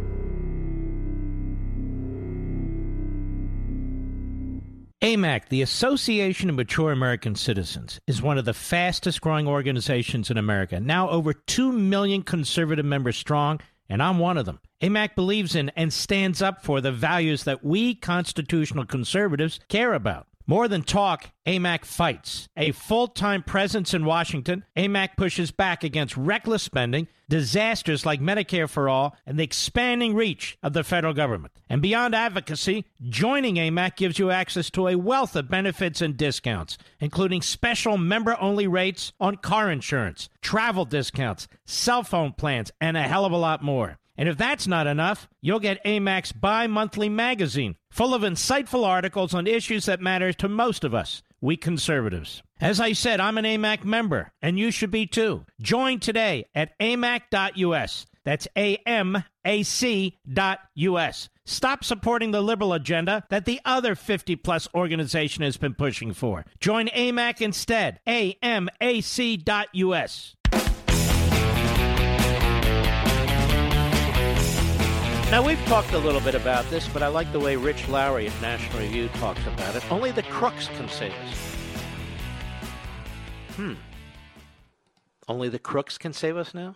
Speaker 8: A M A C, the Association of Mature American Citizens, is one of the fastest-growing organizations in America, now over two million conservative members strong, and I'm one of them. A M A C believes in and stands up for the values that we constitutional conservatives care about. More than talk, A M A C fights. A full-time presence in Washington, A M A C pushes back against reckless spending, disasters like Medicare for All, and the expanding reach of the federal government. And beyond advocacy, joining A M A C gives you access to a wealth of benefits and discounts, including special member-only rates on car insurance, travel discounts, cell phone plans, and a hell of a lot more. And if that's not enough, you'll get A M A C's bi-monthly magazine, full of insightful articles on issues that matter to most of us, we conservatives. As I said, I'm an A M A C member, and you should be too. Join today at A M A C dot U S. That's A M A C dot U S. Stop supporting the liberal agenda that the other fifty-plus organization has been pushing for. Join A M A C instead. A M A C dot U S.
Speaker 1: Now, we've talked a little bit about this, but I like the way Rich Lowry at National Review talks about it. Only the crooks can save us. Hmm. Only the crooks can save us now?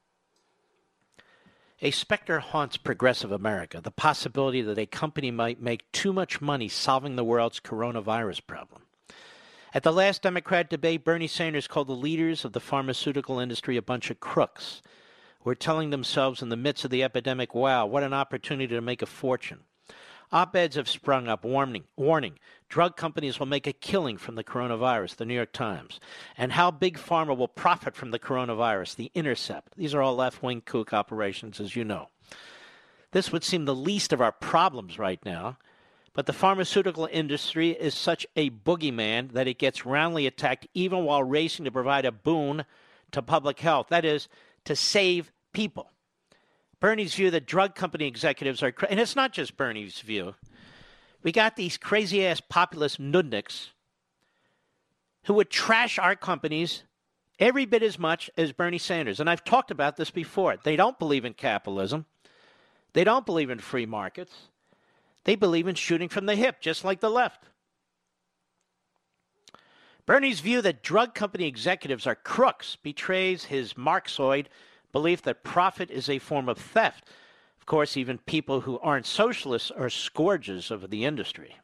Speaker 1: A specter haunts progressive America, the possibility that a company might make too much money solving the world's coronavirus problem. At the last Democrat debate, Bernie Sanders called the leaders of the pharmaceutical industry a bunch of crooks, who are telling themselves in the midst of the epidemic, wow, what an opportunity to make a fortune. Op-eds have sprung up warning, warning, drug companies will make a killing from the coronavirus, the New York Times, and how Big Pharma will profit from the coronavirus, the Intercept. These are all left-wing kook operations, as you know. This would seem the least of our problems right now, but the pharmaceutical industry is such a boogeyman that it gets roundly attacked even while racing to provide a boon to public health. That is, to save people. Bernie's view that drug company executives are, cra- and it's not just Bernie's view. We got these crazy-ass populist nudniks who would trash our companies every bit as much as Bernie Sanders. And I've talked about this before. They don't believe in capitalism. They don't believe in free markets. They believe in shooting from the hip, just like the left. Bernie's view that drug company executives are crooks betrays his Marxoid belief that profit is a form of theft. Of course, even people who aren't socialists are scourges of the industry.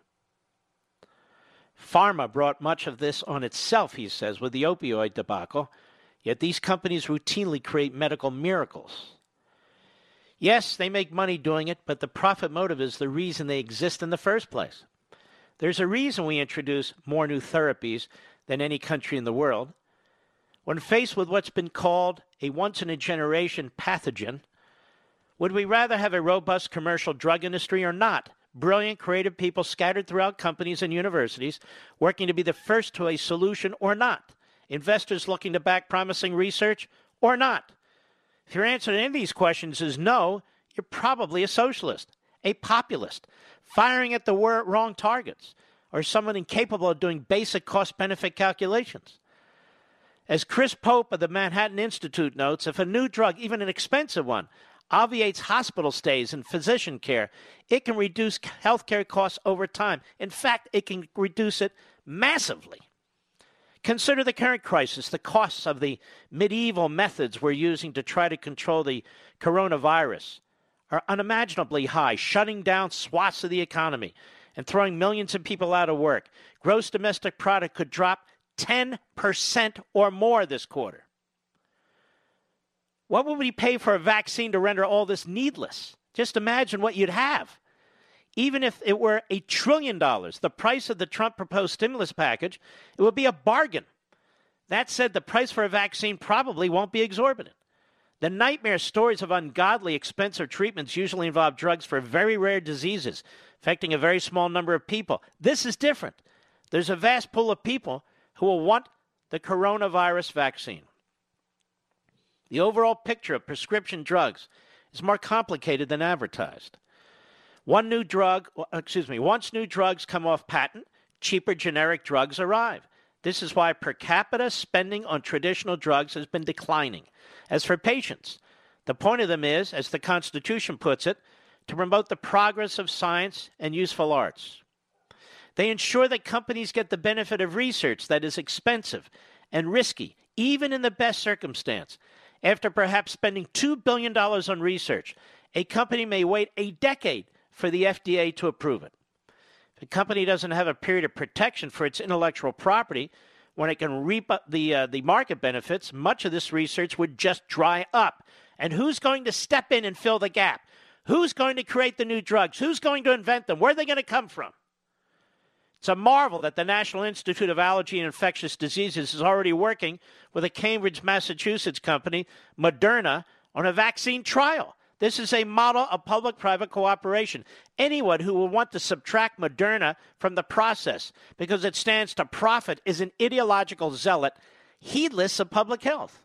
Speaker 1: Pharma brought much of this on itself, he says, with the opioid debacle, yet these companies routinely create medical miracles. Yes, they make money doing it, but the profit motive is the reason they exist in the first place. There's a reason we introduce more new therapies than any country in the world. When faced with what's been called a once-in-a-generation pathogen, would we rather have a robust commercial drug industry or not? Brilliant, creative people scattered throughout companies and universities working to be the first to a solution or not? Investors looking to back promising research or not? If your answer to any of these questions is no, you're probably a socialist, a populist, firing at the wrong targets, or someone incapable of doing basic cost-benefit calculations. As Chris Pope of the Manhattan Institute notes, if a new drug, even an expensive one, obviates hospital stays and physician care, it can reduce healthcare costs over time. In fact, it can reduce it massively. Consider the current crisis, the costs of the medieval methods we're using to try to control the coronavirus are unimaginably high, shutting down swaths of the economy and throwing millions of people out of work. Gross domestic product could drop ten percent or more this quarter. What would we pay for a vaccine to render all this needless? Just imagine what you'd have. Even if it were a trillion dollars, the price of the Trump proposed stimulus package, it would be a bargain. That said, the price for a vaccine probably won't be exorbitant. The nightmare stories of ungodly, expensive treatments usually involve drugs for very rare diseases, affecting a very small number of people. This is different. There's a vast pool of people who will want the coronavirus vaccine. The overall picture of prescription drugs is more complicated than advertised. One new drug, excuse me, once new drugs come off patent, cheaper generic drugs arrive. This is why per capita spending on traditional drugs has been declining. As for patients, the point of them is, as the Constitution puts it, to promote the progress of science and useful arts. They ensure that companies get the benefit of research that is expensive and risky, even in the best circumstance. After perhaps spending two billion dollars on research, a company may wait a decade for the F D A to approve it. If a company doesn't have a period of protection for its intellectual property, when it can reap the, uh, the market benefits, much of this research would just dry up. And who's going to step in and fill the gap? Who's going to create the new drugs? Who's going to invent them? Where are they going to come from? It's a marvel that the National Institute of Allergy and Infectious Diseases is already working with a Cambridge, Massachusetts company, Moderna, on a vaccine trial. This is a model of public-private cooperation. Anyone who will want to subtract Moderna from the process because it stands to profit is an ideological zealot, heedless of public health.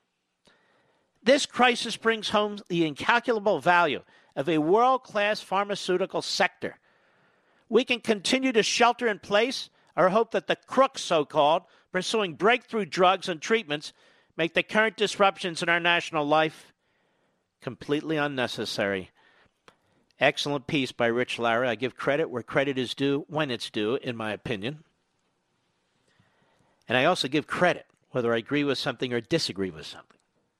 Speaker 1: This crisis brings home the incalculable value of a world-class pharmaceutical sector. We can continue to shelter in place or hope that the crooks, so-called, pursuing breakthrough drugs and treatments make the current disruptions in our national life completely unnecessary. Excellent piece by Rich Lowry. I give credit where credit is due, when it's due, in my opinion. And I also give credit whether I agree with something or disagree with something,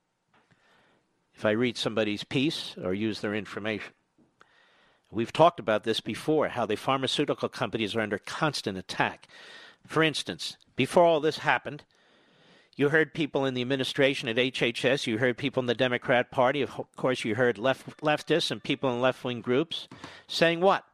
Speaker 1: if I read somebody's piece or use their information. We've talked about this before, how the pharmaceutical companies are under constant attack. For instance, before all this happened, you heard people in the administration at H H S, you heard people in the Democrat Party, of course you heard left, leftists and people in left-wing groups saying what?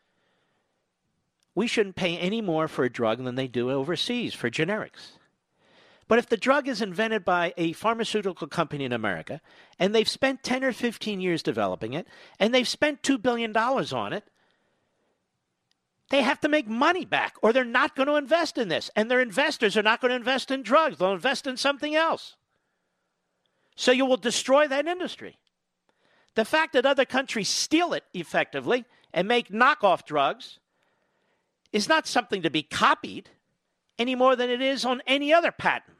Speaker 1: We shouldn't pay any more for a drug than they do overseas for generics. But if the drug is invented by a pharmaceutical company in America, and they've spent ten or fifteen years developing it, and they've spent two billion dollars on it, they have to make money back, or they're not going to invest in this. And their investors are not going to invest in drugs. They'll invest in something else. So you will destroy that industry. The fact that other countries steal it effectively and make knockoff drugs is not something to be copied any more than it is on any other patent.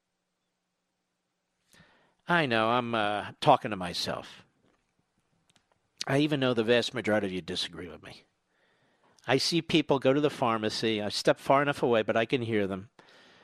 Speaker 1: I know, I'm uh, talking to myself. I even know the vast majority of you disagree with me. I see people go to the pharmacy. I step far enough away, but I can hear them.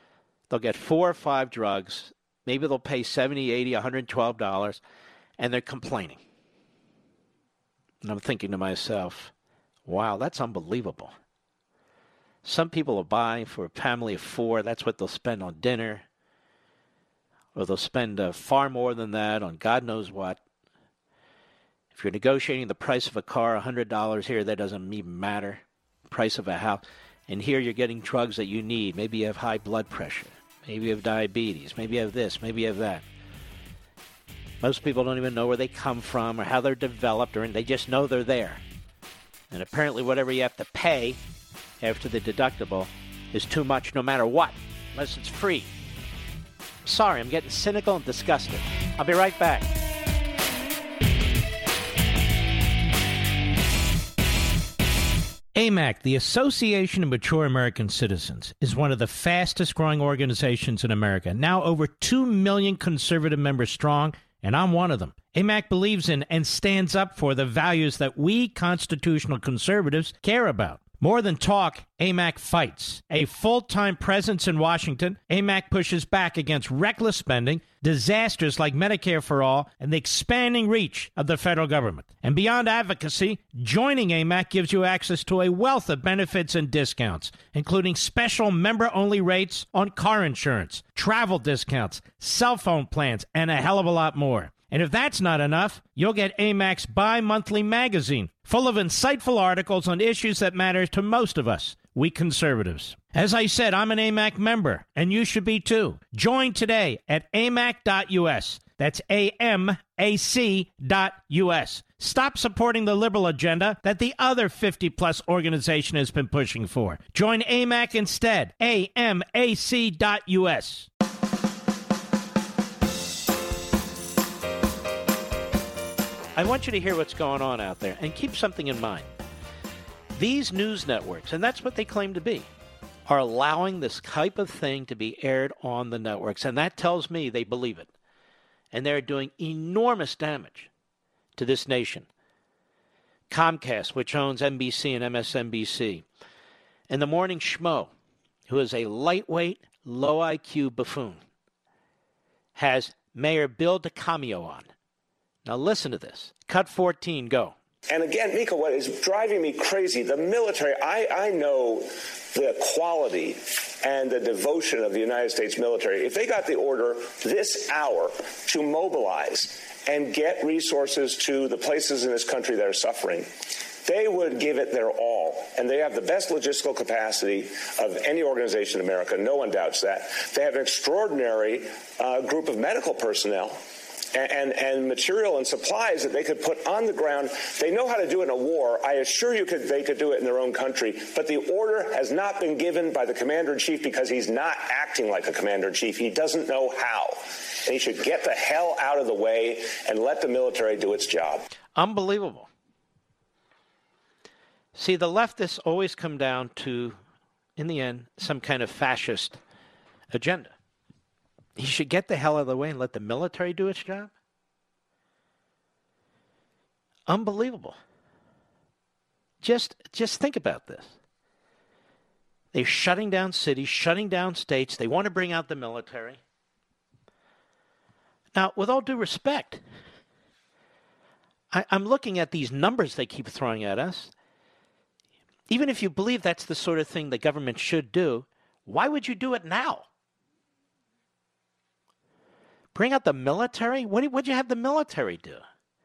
Speaker 1: They'll get four or five drugs. Maybe they'll pay seventy, eighty, one hundred twelve dollars, and they're complaining. And I'm thinking to myself, wow, that's unbelievable. Some people will buy for a family of four. That's what they'll spend on dinner. Or they'll spend uh, far more than that on God knows what. If you're negotiating the price of a car, one hundred dollars here, that doesn't even matter. Price of a house. And here you're getting drugs that you need. Maybe you have high blood pressure. Maybe you have diabetes. Maybe you have this. Maybe you have that. Most people don't even know where they come from or how they're developed, or they just know they're there. And apparently whatever you have to pay after the deductible is too much no matter what, unless it's free. Sorry, I'm getting cynical and disgusted. I'll be right back.
Speaker 8: A M A C, the Association of Mature American Citizens, is one of the fastest-growing organizations in America, now over two million conservative members strong, and I'm one of them. A M A C believes in and stands up for the values that we constitutional conservatives care about. More than talk, A M A C fights. A full-time presence in Washington, A M A C pushes back against reckless spending, disasters like Medicare for All, and the expanding reach of the federal government. And beyond advocacy, joining A M A C gives you access to a wealth of benefits and discounts, including special member-only rates on car insurance, travel discounts, cell phone plans, and a hell of a lot more. And if that's not enough, you'll get A M A C's bi-monthly magazine, full of insightful articles on issues that matter to most of us, we conservatives. As I said, I'm an A M A C member, and you should be too. Join today at A M A C dot U S. That's A M A C dot U S. Stop supporting the liberal agenda that the other fifty-plus organization has been pushing for. Join A M A C instead. A M A C dot U S.
Speaker 1: I want you to hear what's going on out there and keep something in mind. These news networks, and that's what they claim to be, are allowing this type of thing to be aired on the networks, and that tells me they believe it. And they're doing enormous damage to this nation. Comcast, which owns N B C and M S N B C, and the Morning Schmo, who is a lightweight, low I Q buffoon, has Mayor Bill DeCamio on. Now listen to this. Cut fourteen, go.
Speaker 12: And again, Mika, what is driving me crazy, the military, I, I know the quality and the devotion of the United States military. If they got the order this hour to mobilize and get resources to the places in this country that are suffering, they would give it their all. And they have the best logistical capacity of any organization in America. No one doubts that. They have an extraordinary uh, group of medical personnel And, and material and supplies that they could put on the ground. They know how to do it in a war. I assure you could, they could do it in their own country. But the order has not been given by the commander-in-chief because he's not acting like a commander-in-chief. He doesn't know how. And he should get the hell out of the way and let the military do its job.
Speaker 1: Unbelievable. See, the leftists always come down to, in the end, some kind of fascist agenda. He should get the hell out of the way and let the military do its job? Unbelievable. Just, just think about this. They're shutting down cities, shutting down states. They want to bring out the military. Now, with all due respect, I, I'm looking at these numbers they keep throwing at us. Even if you believe that's the sort of thing the government should do, why would you do it now? Bring out the military? What would you have the military do?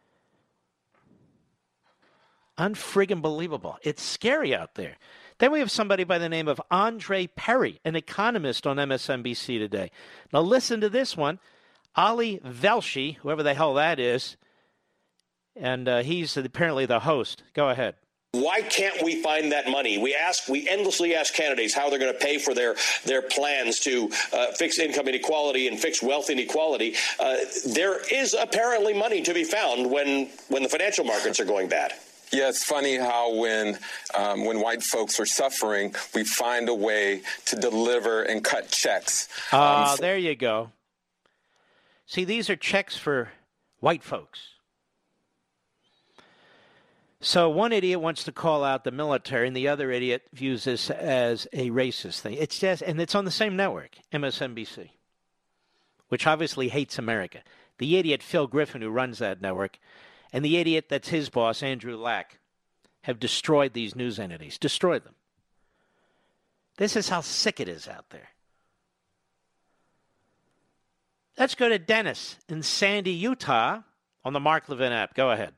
Speaker 1: Unfriggin' believable. It's scary out there. Then we have somebody by the name of Andre Perry, an economist on M S N B C today. Now listen to this one. Ali Velshi, whoever the hell that is, and uh, he's apparently the host. Go ahead.
Speaker 13: Why can't we find that money? We ask, we endlessly ask candidates how they're going to pay for their their plans to uh, fix income inequality and fix wealth inequality. Uh, there is apparently money to be found when when the financial markets are going bad.
Speaker 14: Yeah, it's funny how when um, when white folks are suffering, we find a way to deliver and cut checks.
Speaker 1: Ah,
Speaker 14: um,
Speaker 1: uh, there you go. See, these are checks for white folks. So one idiot wants to call out the military, and the other idiot views this as a racist thing. It's just, and it's on the same network, M S N B C, which obviously hates America. The idiot Phil Griffin, who runs that network, and the idiot that's his boss, Andrew Lack, have destroyed these news entities, destroyed them. This is how sick it is out there. Let's go to Dennis in Sandy, Utah, on the Mark Levin app. Go ahead.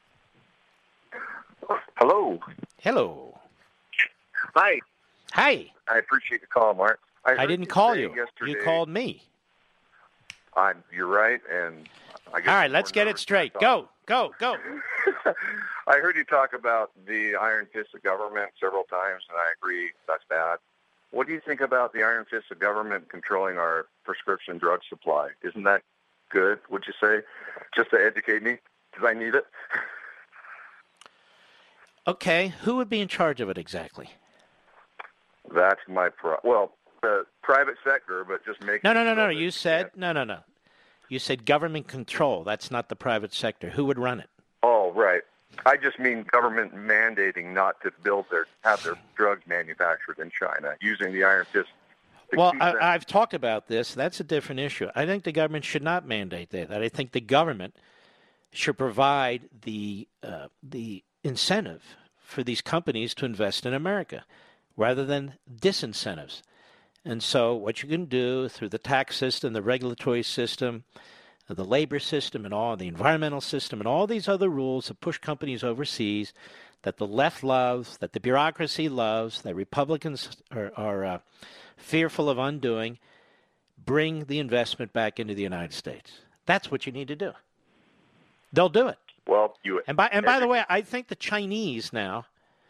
Speaker 15: Hello.
Speaker 1: Hello.
Speaker 15: Hi.
Speaker 1: Hi.
Speaker 15: I appreciate the call, Mark. I,
Speaker 1: I didn't call you.
Speaker 15: Yesterday,
Speaker 1: you called me.
Speaker 15: I'm, you're right, and I guess
Speaker 1: all right, let's get it straight. Go, go, go.
Speaker 15: I heard you talk about the iron fist of government several times, and I agree that's bad. What do you think about the iron fist of government controlling our prescription drug supply? Isn't that good, would you say, just to educate me, because I need it?
Speaker 1: Okay, who would be in charge of it exactly?
Speaker 15: That's my pro. Well, the private sector, but just make.
Speaker 1: No, no, no, no. You said no, no, no. You said government control. That's not the private sector. Who would run it?
Speaker 15: Oh, right. I just mean government mandating not to build their have their drugs manufactured in China using the iron fist.
Speaker 1: Well, I, I've talked about this. That's a different issue. I think the government should not mandate that. I think the government should provide the uh, the incentive for these companies to invest in America rather than disincentives. And so what you can do through the tax system, the regulatory system, the labor system, and all the environmental system, and all these other rules that push companies overseas that the left loves, that the bureaucracy loves, that Republicans are, are uh, fearful of undoing, bring the investment back into the United States. That's what you need to do. They'll do it.
Speaker 15: Well, you
Speaker 1: and by and by the way, I think the Chinese now,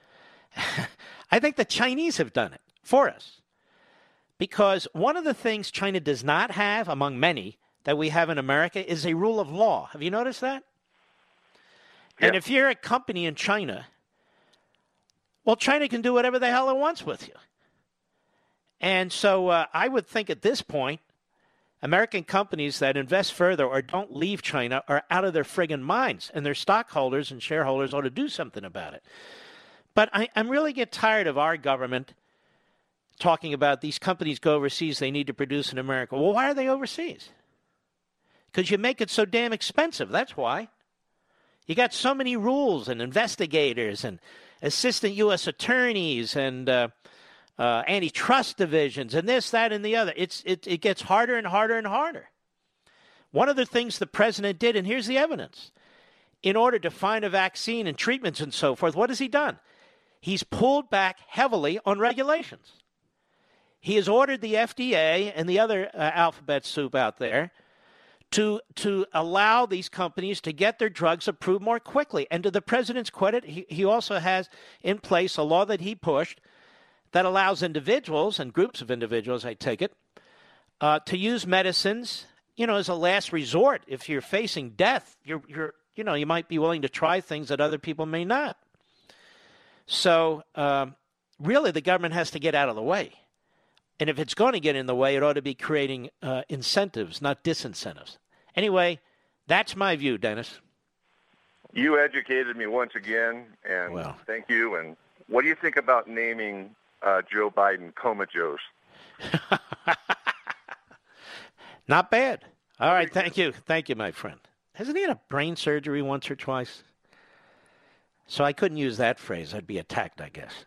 Speaker 1: I think the Chinese have done it for us, because one of the things China does not have, among many that we have in America, is a rule of law. Have you noticed that? Yeah. And if you're a company in China, well, China can do whatever the hell it wants with you. And so uh, I would think at this point, American companies that invest further or don't leave China are out of their friggin' minds, and their stockholders and shareholders ought to do something about it. But I, I'm really get tired of our government talking about these companies go overseas, they need to produce in America. Well, why are they overseas? Because you make it so damn expensive. That's why. You got so many rules and investigators and assistant U S attorneys and uh, uh, antitrust divisions and this, that, and the other. It's it, it gets harder and harder and harder. One of the things the president did, and here's the evidence, in order to find a vaccine and treatments and so forth, what has he done? He's pulled back heavily on regulations. He has ordered the F D A and the other uh, alphabet soup out there to to allow these companies to get their drugs approved more quickly. And to the president's credit, he, he also has in place a law that he pushed that allows individuals and groups of individuals, I take it, uh, to use medicines, you know, as a last resort. If you're facing death, you're you're you know, you might be willing to try things that other people may not. So um, really, the government has to get out of the way. And if it's going to get in the way, it ought to be creating uh, incentives, not disincentives. Anyway, that's my view, Dennis.
Speaker 15: You educated me once again, and well. Thank you. And what do you think about naming uh, Joe Biden Coma Joes?
Speaker 1: Not bad. All right, thank you. Thank you, my friend. Hasn't he had a brain surgery once or twice? So I couldn't use that phrase. I'd be attacked, I guess.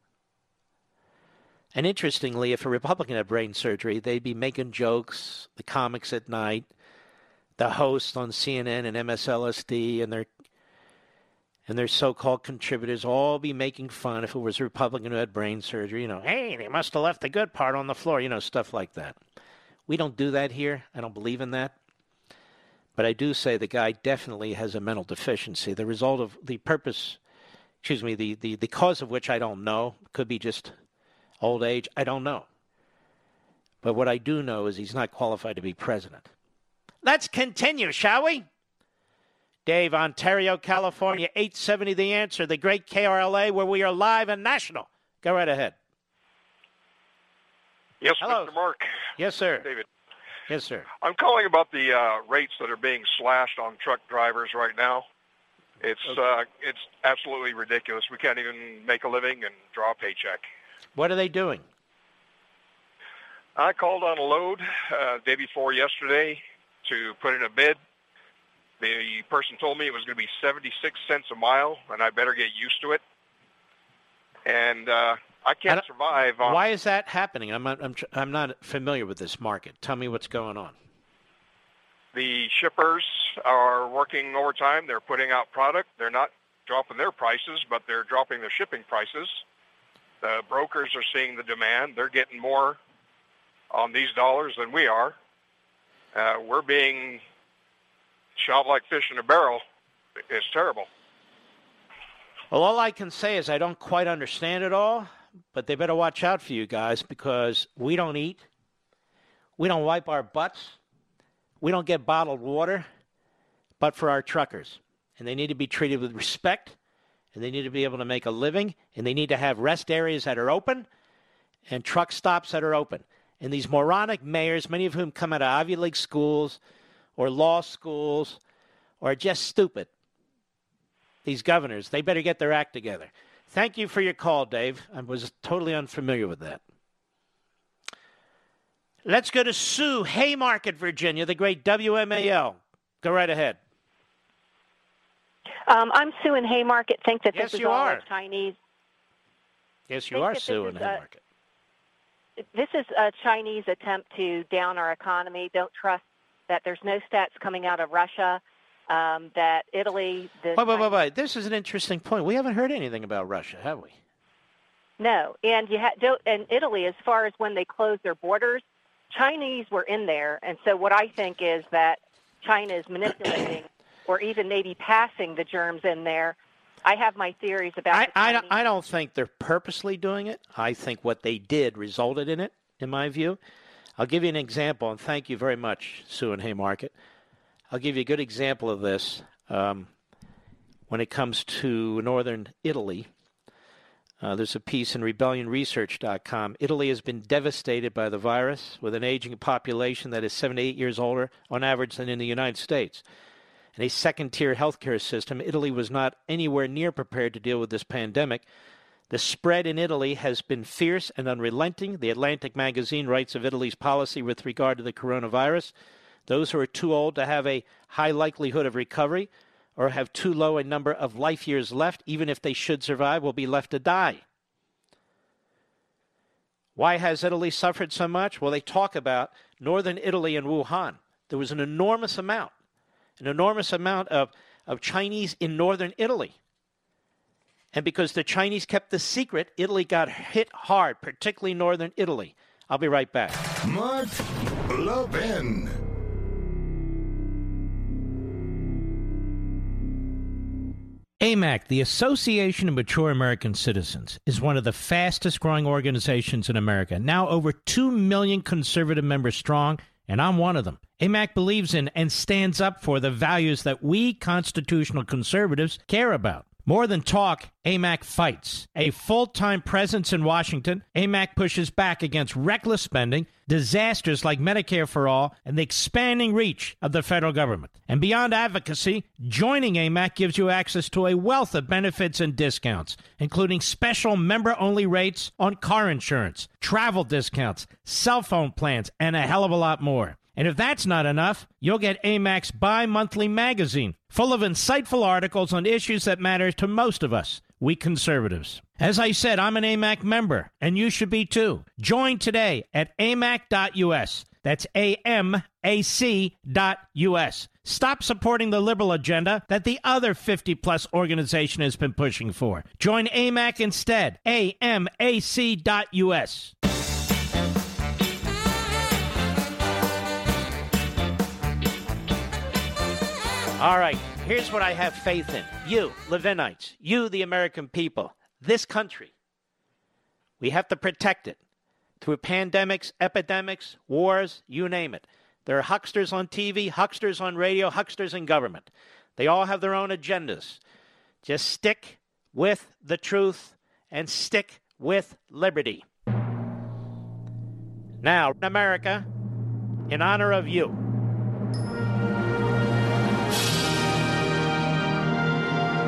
Speaker 1: And interestingly, if a Republican had brain surgery, they'd be making jokes, the comics at night, the hosts on C N N and M S L S D, and their and their so-called contributors all be making fun if it was a Republican who had brain surgery. You know, hey, they must have left the good part on the floor, you know, stuff like that. We don't do that here. I don't believe in that. But I do say the guy definitely has a mental deficiency. The result of the purpose, excuse me, the, the, the cause of which I don't know, could be just old age, I don't know. But what I do know is he's not qualified to be president. Let's continue, shall we? Dave, Ontario, California, eight seventy The Answer, the great K R L A, where we are live and national. Go right ahead.
Speaker 16: Yes,
Speaker 1: Hello.
Speaker 16: Mister Mark.
Speaker 1: Yes, sir.
Speaker 16: David.
Speaker 1: Yes, sir.
Speaker 16: I'm calling about the uh, rates that are being slashed on truck drivers right now. It's uh, it's absolutely ridiculous. We can't even make a living and draw a paycheck.
Speaker 1: What are they doing?
Speaker 16: I called on a load uh, day before yesterday to put in a bid. The person told me it was going to be seventy-six cents a mile, and I better get used to it. And uh, I can't
Speaker 1: I
Speaker 16: survive on...
Speaker 1: Why is that happening? I'm not, I'm, I'm not familiar with this market. Tell me what's going on.
Speaker 16: The shippers are working overtime. They're putting out product. They're not dropping their prices, but they're dropping their shipping prices. The brokers are seeing the demand. They're getting more on these dollars than we are. Uh, we're being shot like fish in a barrel. It's terrible.
Speaker 1: Well, all I can say is I don't quite understand it all, but they better watch out for you guys because we don't eat. We don't wipe our butts. We don't get bottled water, but for our truckers. And they need to be treated with respect, and they need to be able to make a living, and they need to have rest areas that are open and truck stops that are open. And these moronic mayors, many of whom come out of Ivy League schools or law schools, are just stupid. These governors, they better get their act together. Thank you for your call, Dave. I was totally unfamiliar with that. Let's go to Sue, Haymarket, Virginia, the great W M A L. Go right ahead.
Speaker 17: Um, I'm Sue in Haymarket. Think that
Speaker 1: yes,
Speaker 17: this is
Speaker 1: you
Speaker 17: all
Speaker 1: are.
Speaker 17: a Chinese.
Speaker 1: Yes, you are Sue in Haymarket.
Speaker 17: A, this is a Chinese attempt to down our economy. Don't trust that there's no stats coming out of Russia. Um, that Italy... The
Speaker 1: wait, wait, wait, wait. This is an interesting point. We haven't heard anything about Russia, have we?
Speaker 17: No. And you ha- don't, and Italy, as far as when they closed their borders, Chinese were in there. And so what I think is that China is manipulating or even maybe passing the germs in there. I have my theories about
Speaker 1: I,
Speaker 17: the
Speaker 1: I, don't, I don't think they're purposely doing it. I think what they did resulted in it, in my view. I'll give you an example, and thank you very much, Sue in Haymarket. I'll give you a good example of this um, when it comes to northern Italy. Uh, there's a piece in rebellion research dot com. Italy has been devastated by the virus with an aging population that is seven to eight years older on average than in the United States. In a second-tier healthcare system, Italy was not anywhere near prepared to deal with this pandemic. The spread in Italy has been fierce and unrelenting. The Atlantic magazine writes of Italy's policy with regard to the coronavirus. Those who are too old to have a high likelihood of recovery or have too low a number of life years left, even if they should survive, will be left to die. Why has Italy suffered so much? Well, they talk about northern Italy and Wuhan. There was an enormous amount, an enormous amount of, of Chinese in northern Italy. And because the Chinese kept the secret, Italy got hit hard, particularly northern Italy. I'll be right back.
Speaker 2: Mark Levin.
Speaker 8: A M A C, the Association of Mature American Citizens, is one of the fastest-growing organizations in America, now over two million conservative members strong, and I'm one of them. A M A C believes in and stands up for the values that we constitutional conservatives care about. More than talk, A M A C fights. A full-time presence in Washington, A M A C pushes back against reckless spending, disasters like Medicare for All, and the expanding reach of the federal government. And beyond advocacy, joining A M A C gives you access to a wealth of benefits and discounts, including special member-only rates on car insurance, travel discounts, cell phone plans, and a hell of a lot more. And if that's not enough, you'll get A M A C's bi-monthly magazine, full of insightful articles on issues that matter to most of us, we conservatives. As I said, I'm an A M A C member, and you should be too. Join today at A M A C dot U S. That's A M A C dot U S. Stop supporting the liberal agenda that the other fifty-plus organization has been pushing for. Join A M A C instead. A M A C dot U S.
Speaker 1: All right, here's what I have faith in. You, Levinites, you, the American people, this country, we have to protect it through pandemics, epidemics, wars, you name it. There are hucksters on T V, hucksters on radio, hucksters in government. They all have their own agendas. Just stick with the truth and stick with liberty. Now, America, in honor of you,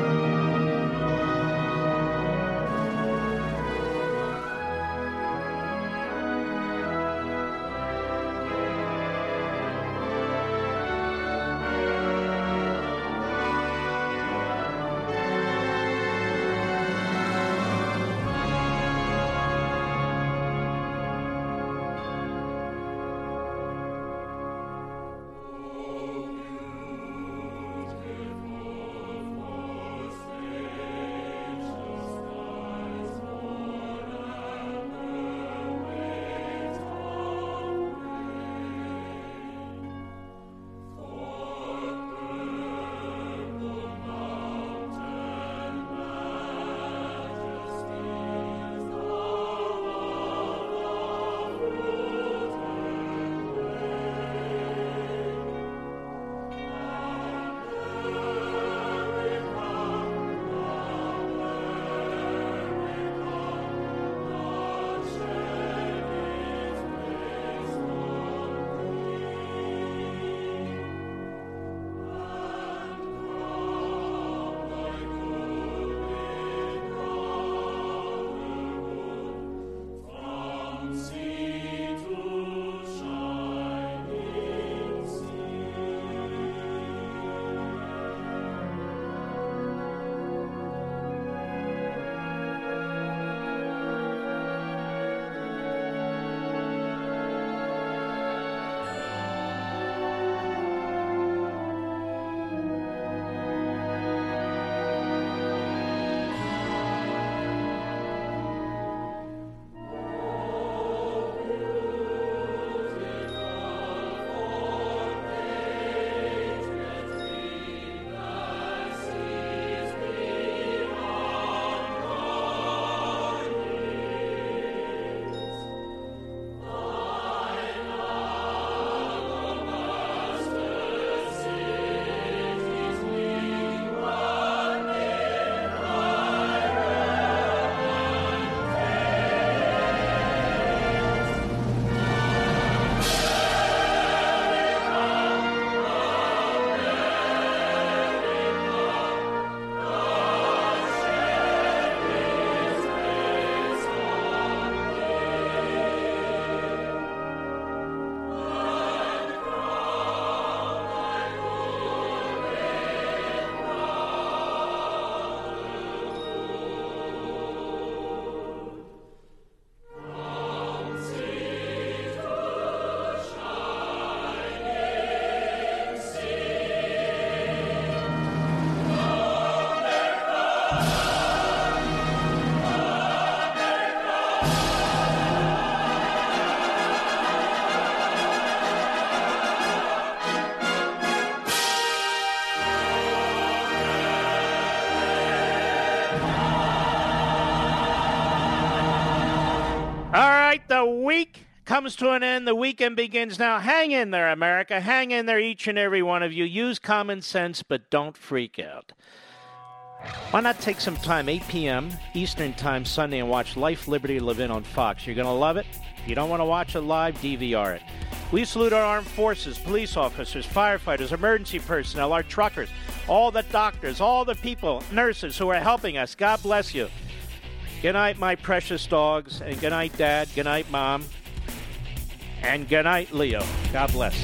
Speaker 8: comes to an end. The weekend begins now. Hang in there, America. Hang in there, each and every one of you. Use common sense, but don't freak out. Why not take some time, eight p.m. Eastern Time Sunday, and watch Life, Liberty, Levin on Fox? You're going to love it. If you don't want to watch it live, D V R it. We salute our armed forces, police officers, firefighters, emergency personnel, our truckers, all the doctors, all the people, nurses who are helping us. God bless you. Good night, my precious dogs, and good night, Dad. Good night, Mom. And good night, Leo. God bless.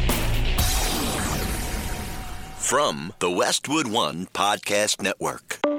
Speaker 3: From the Westwood One Podcast Network.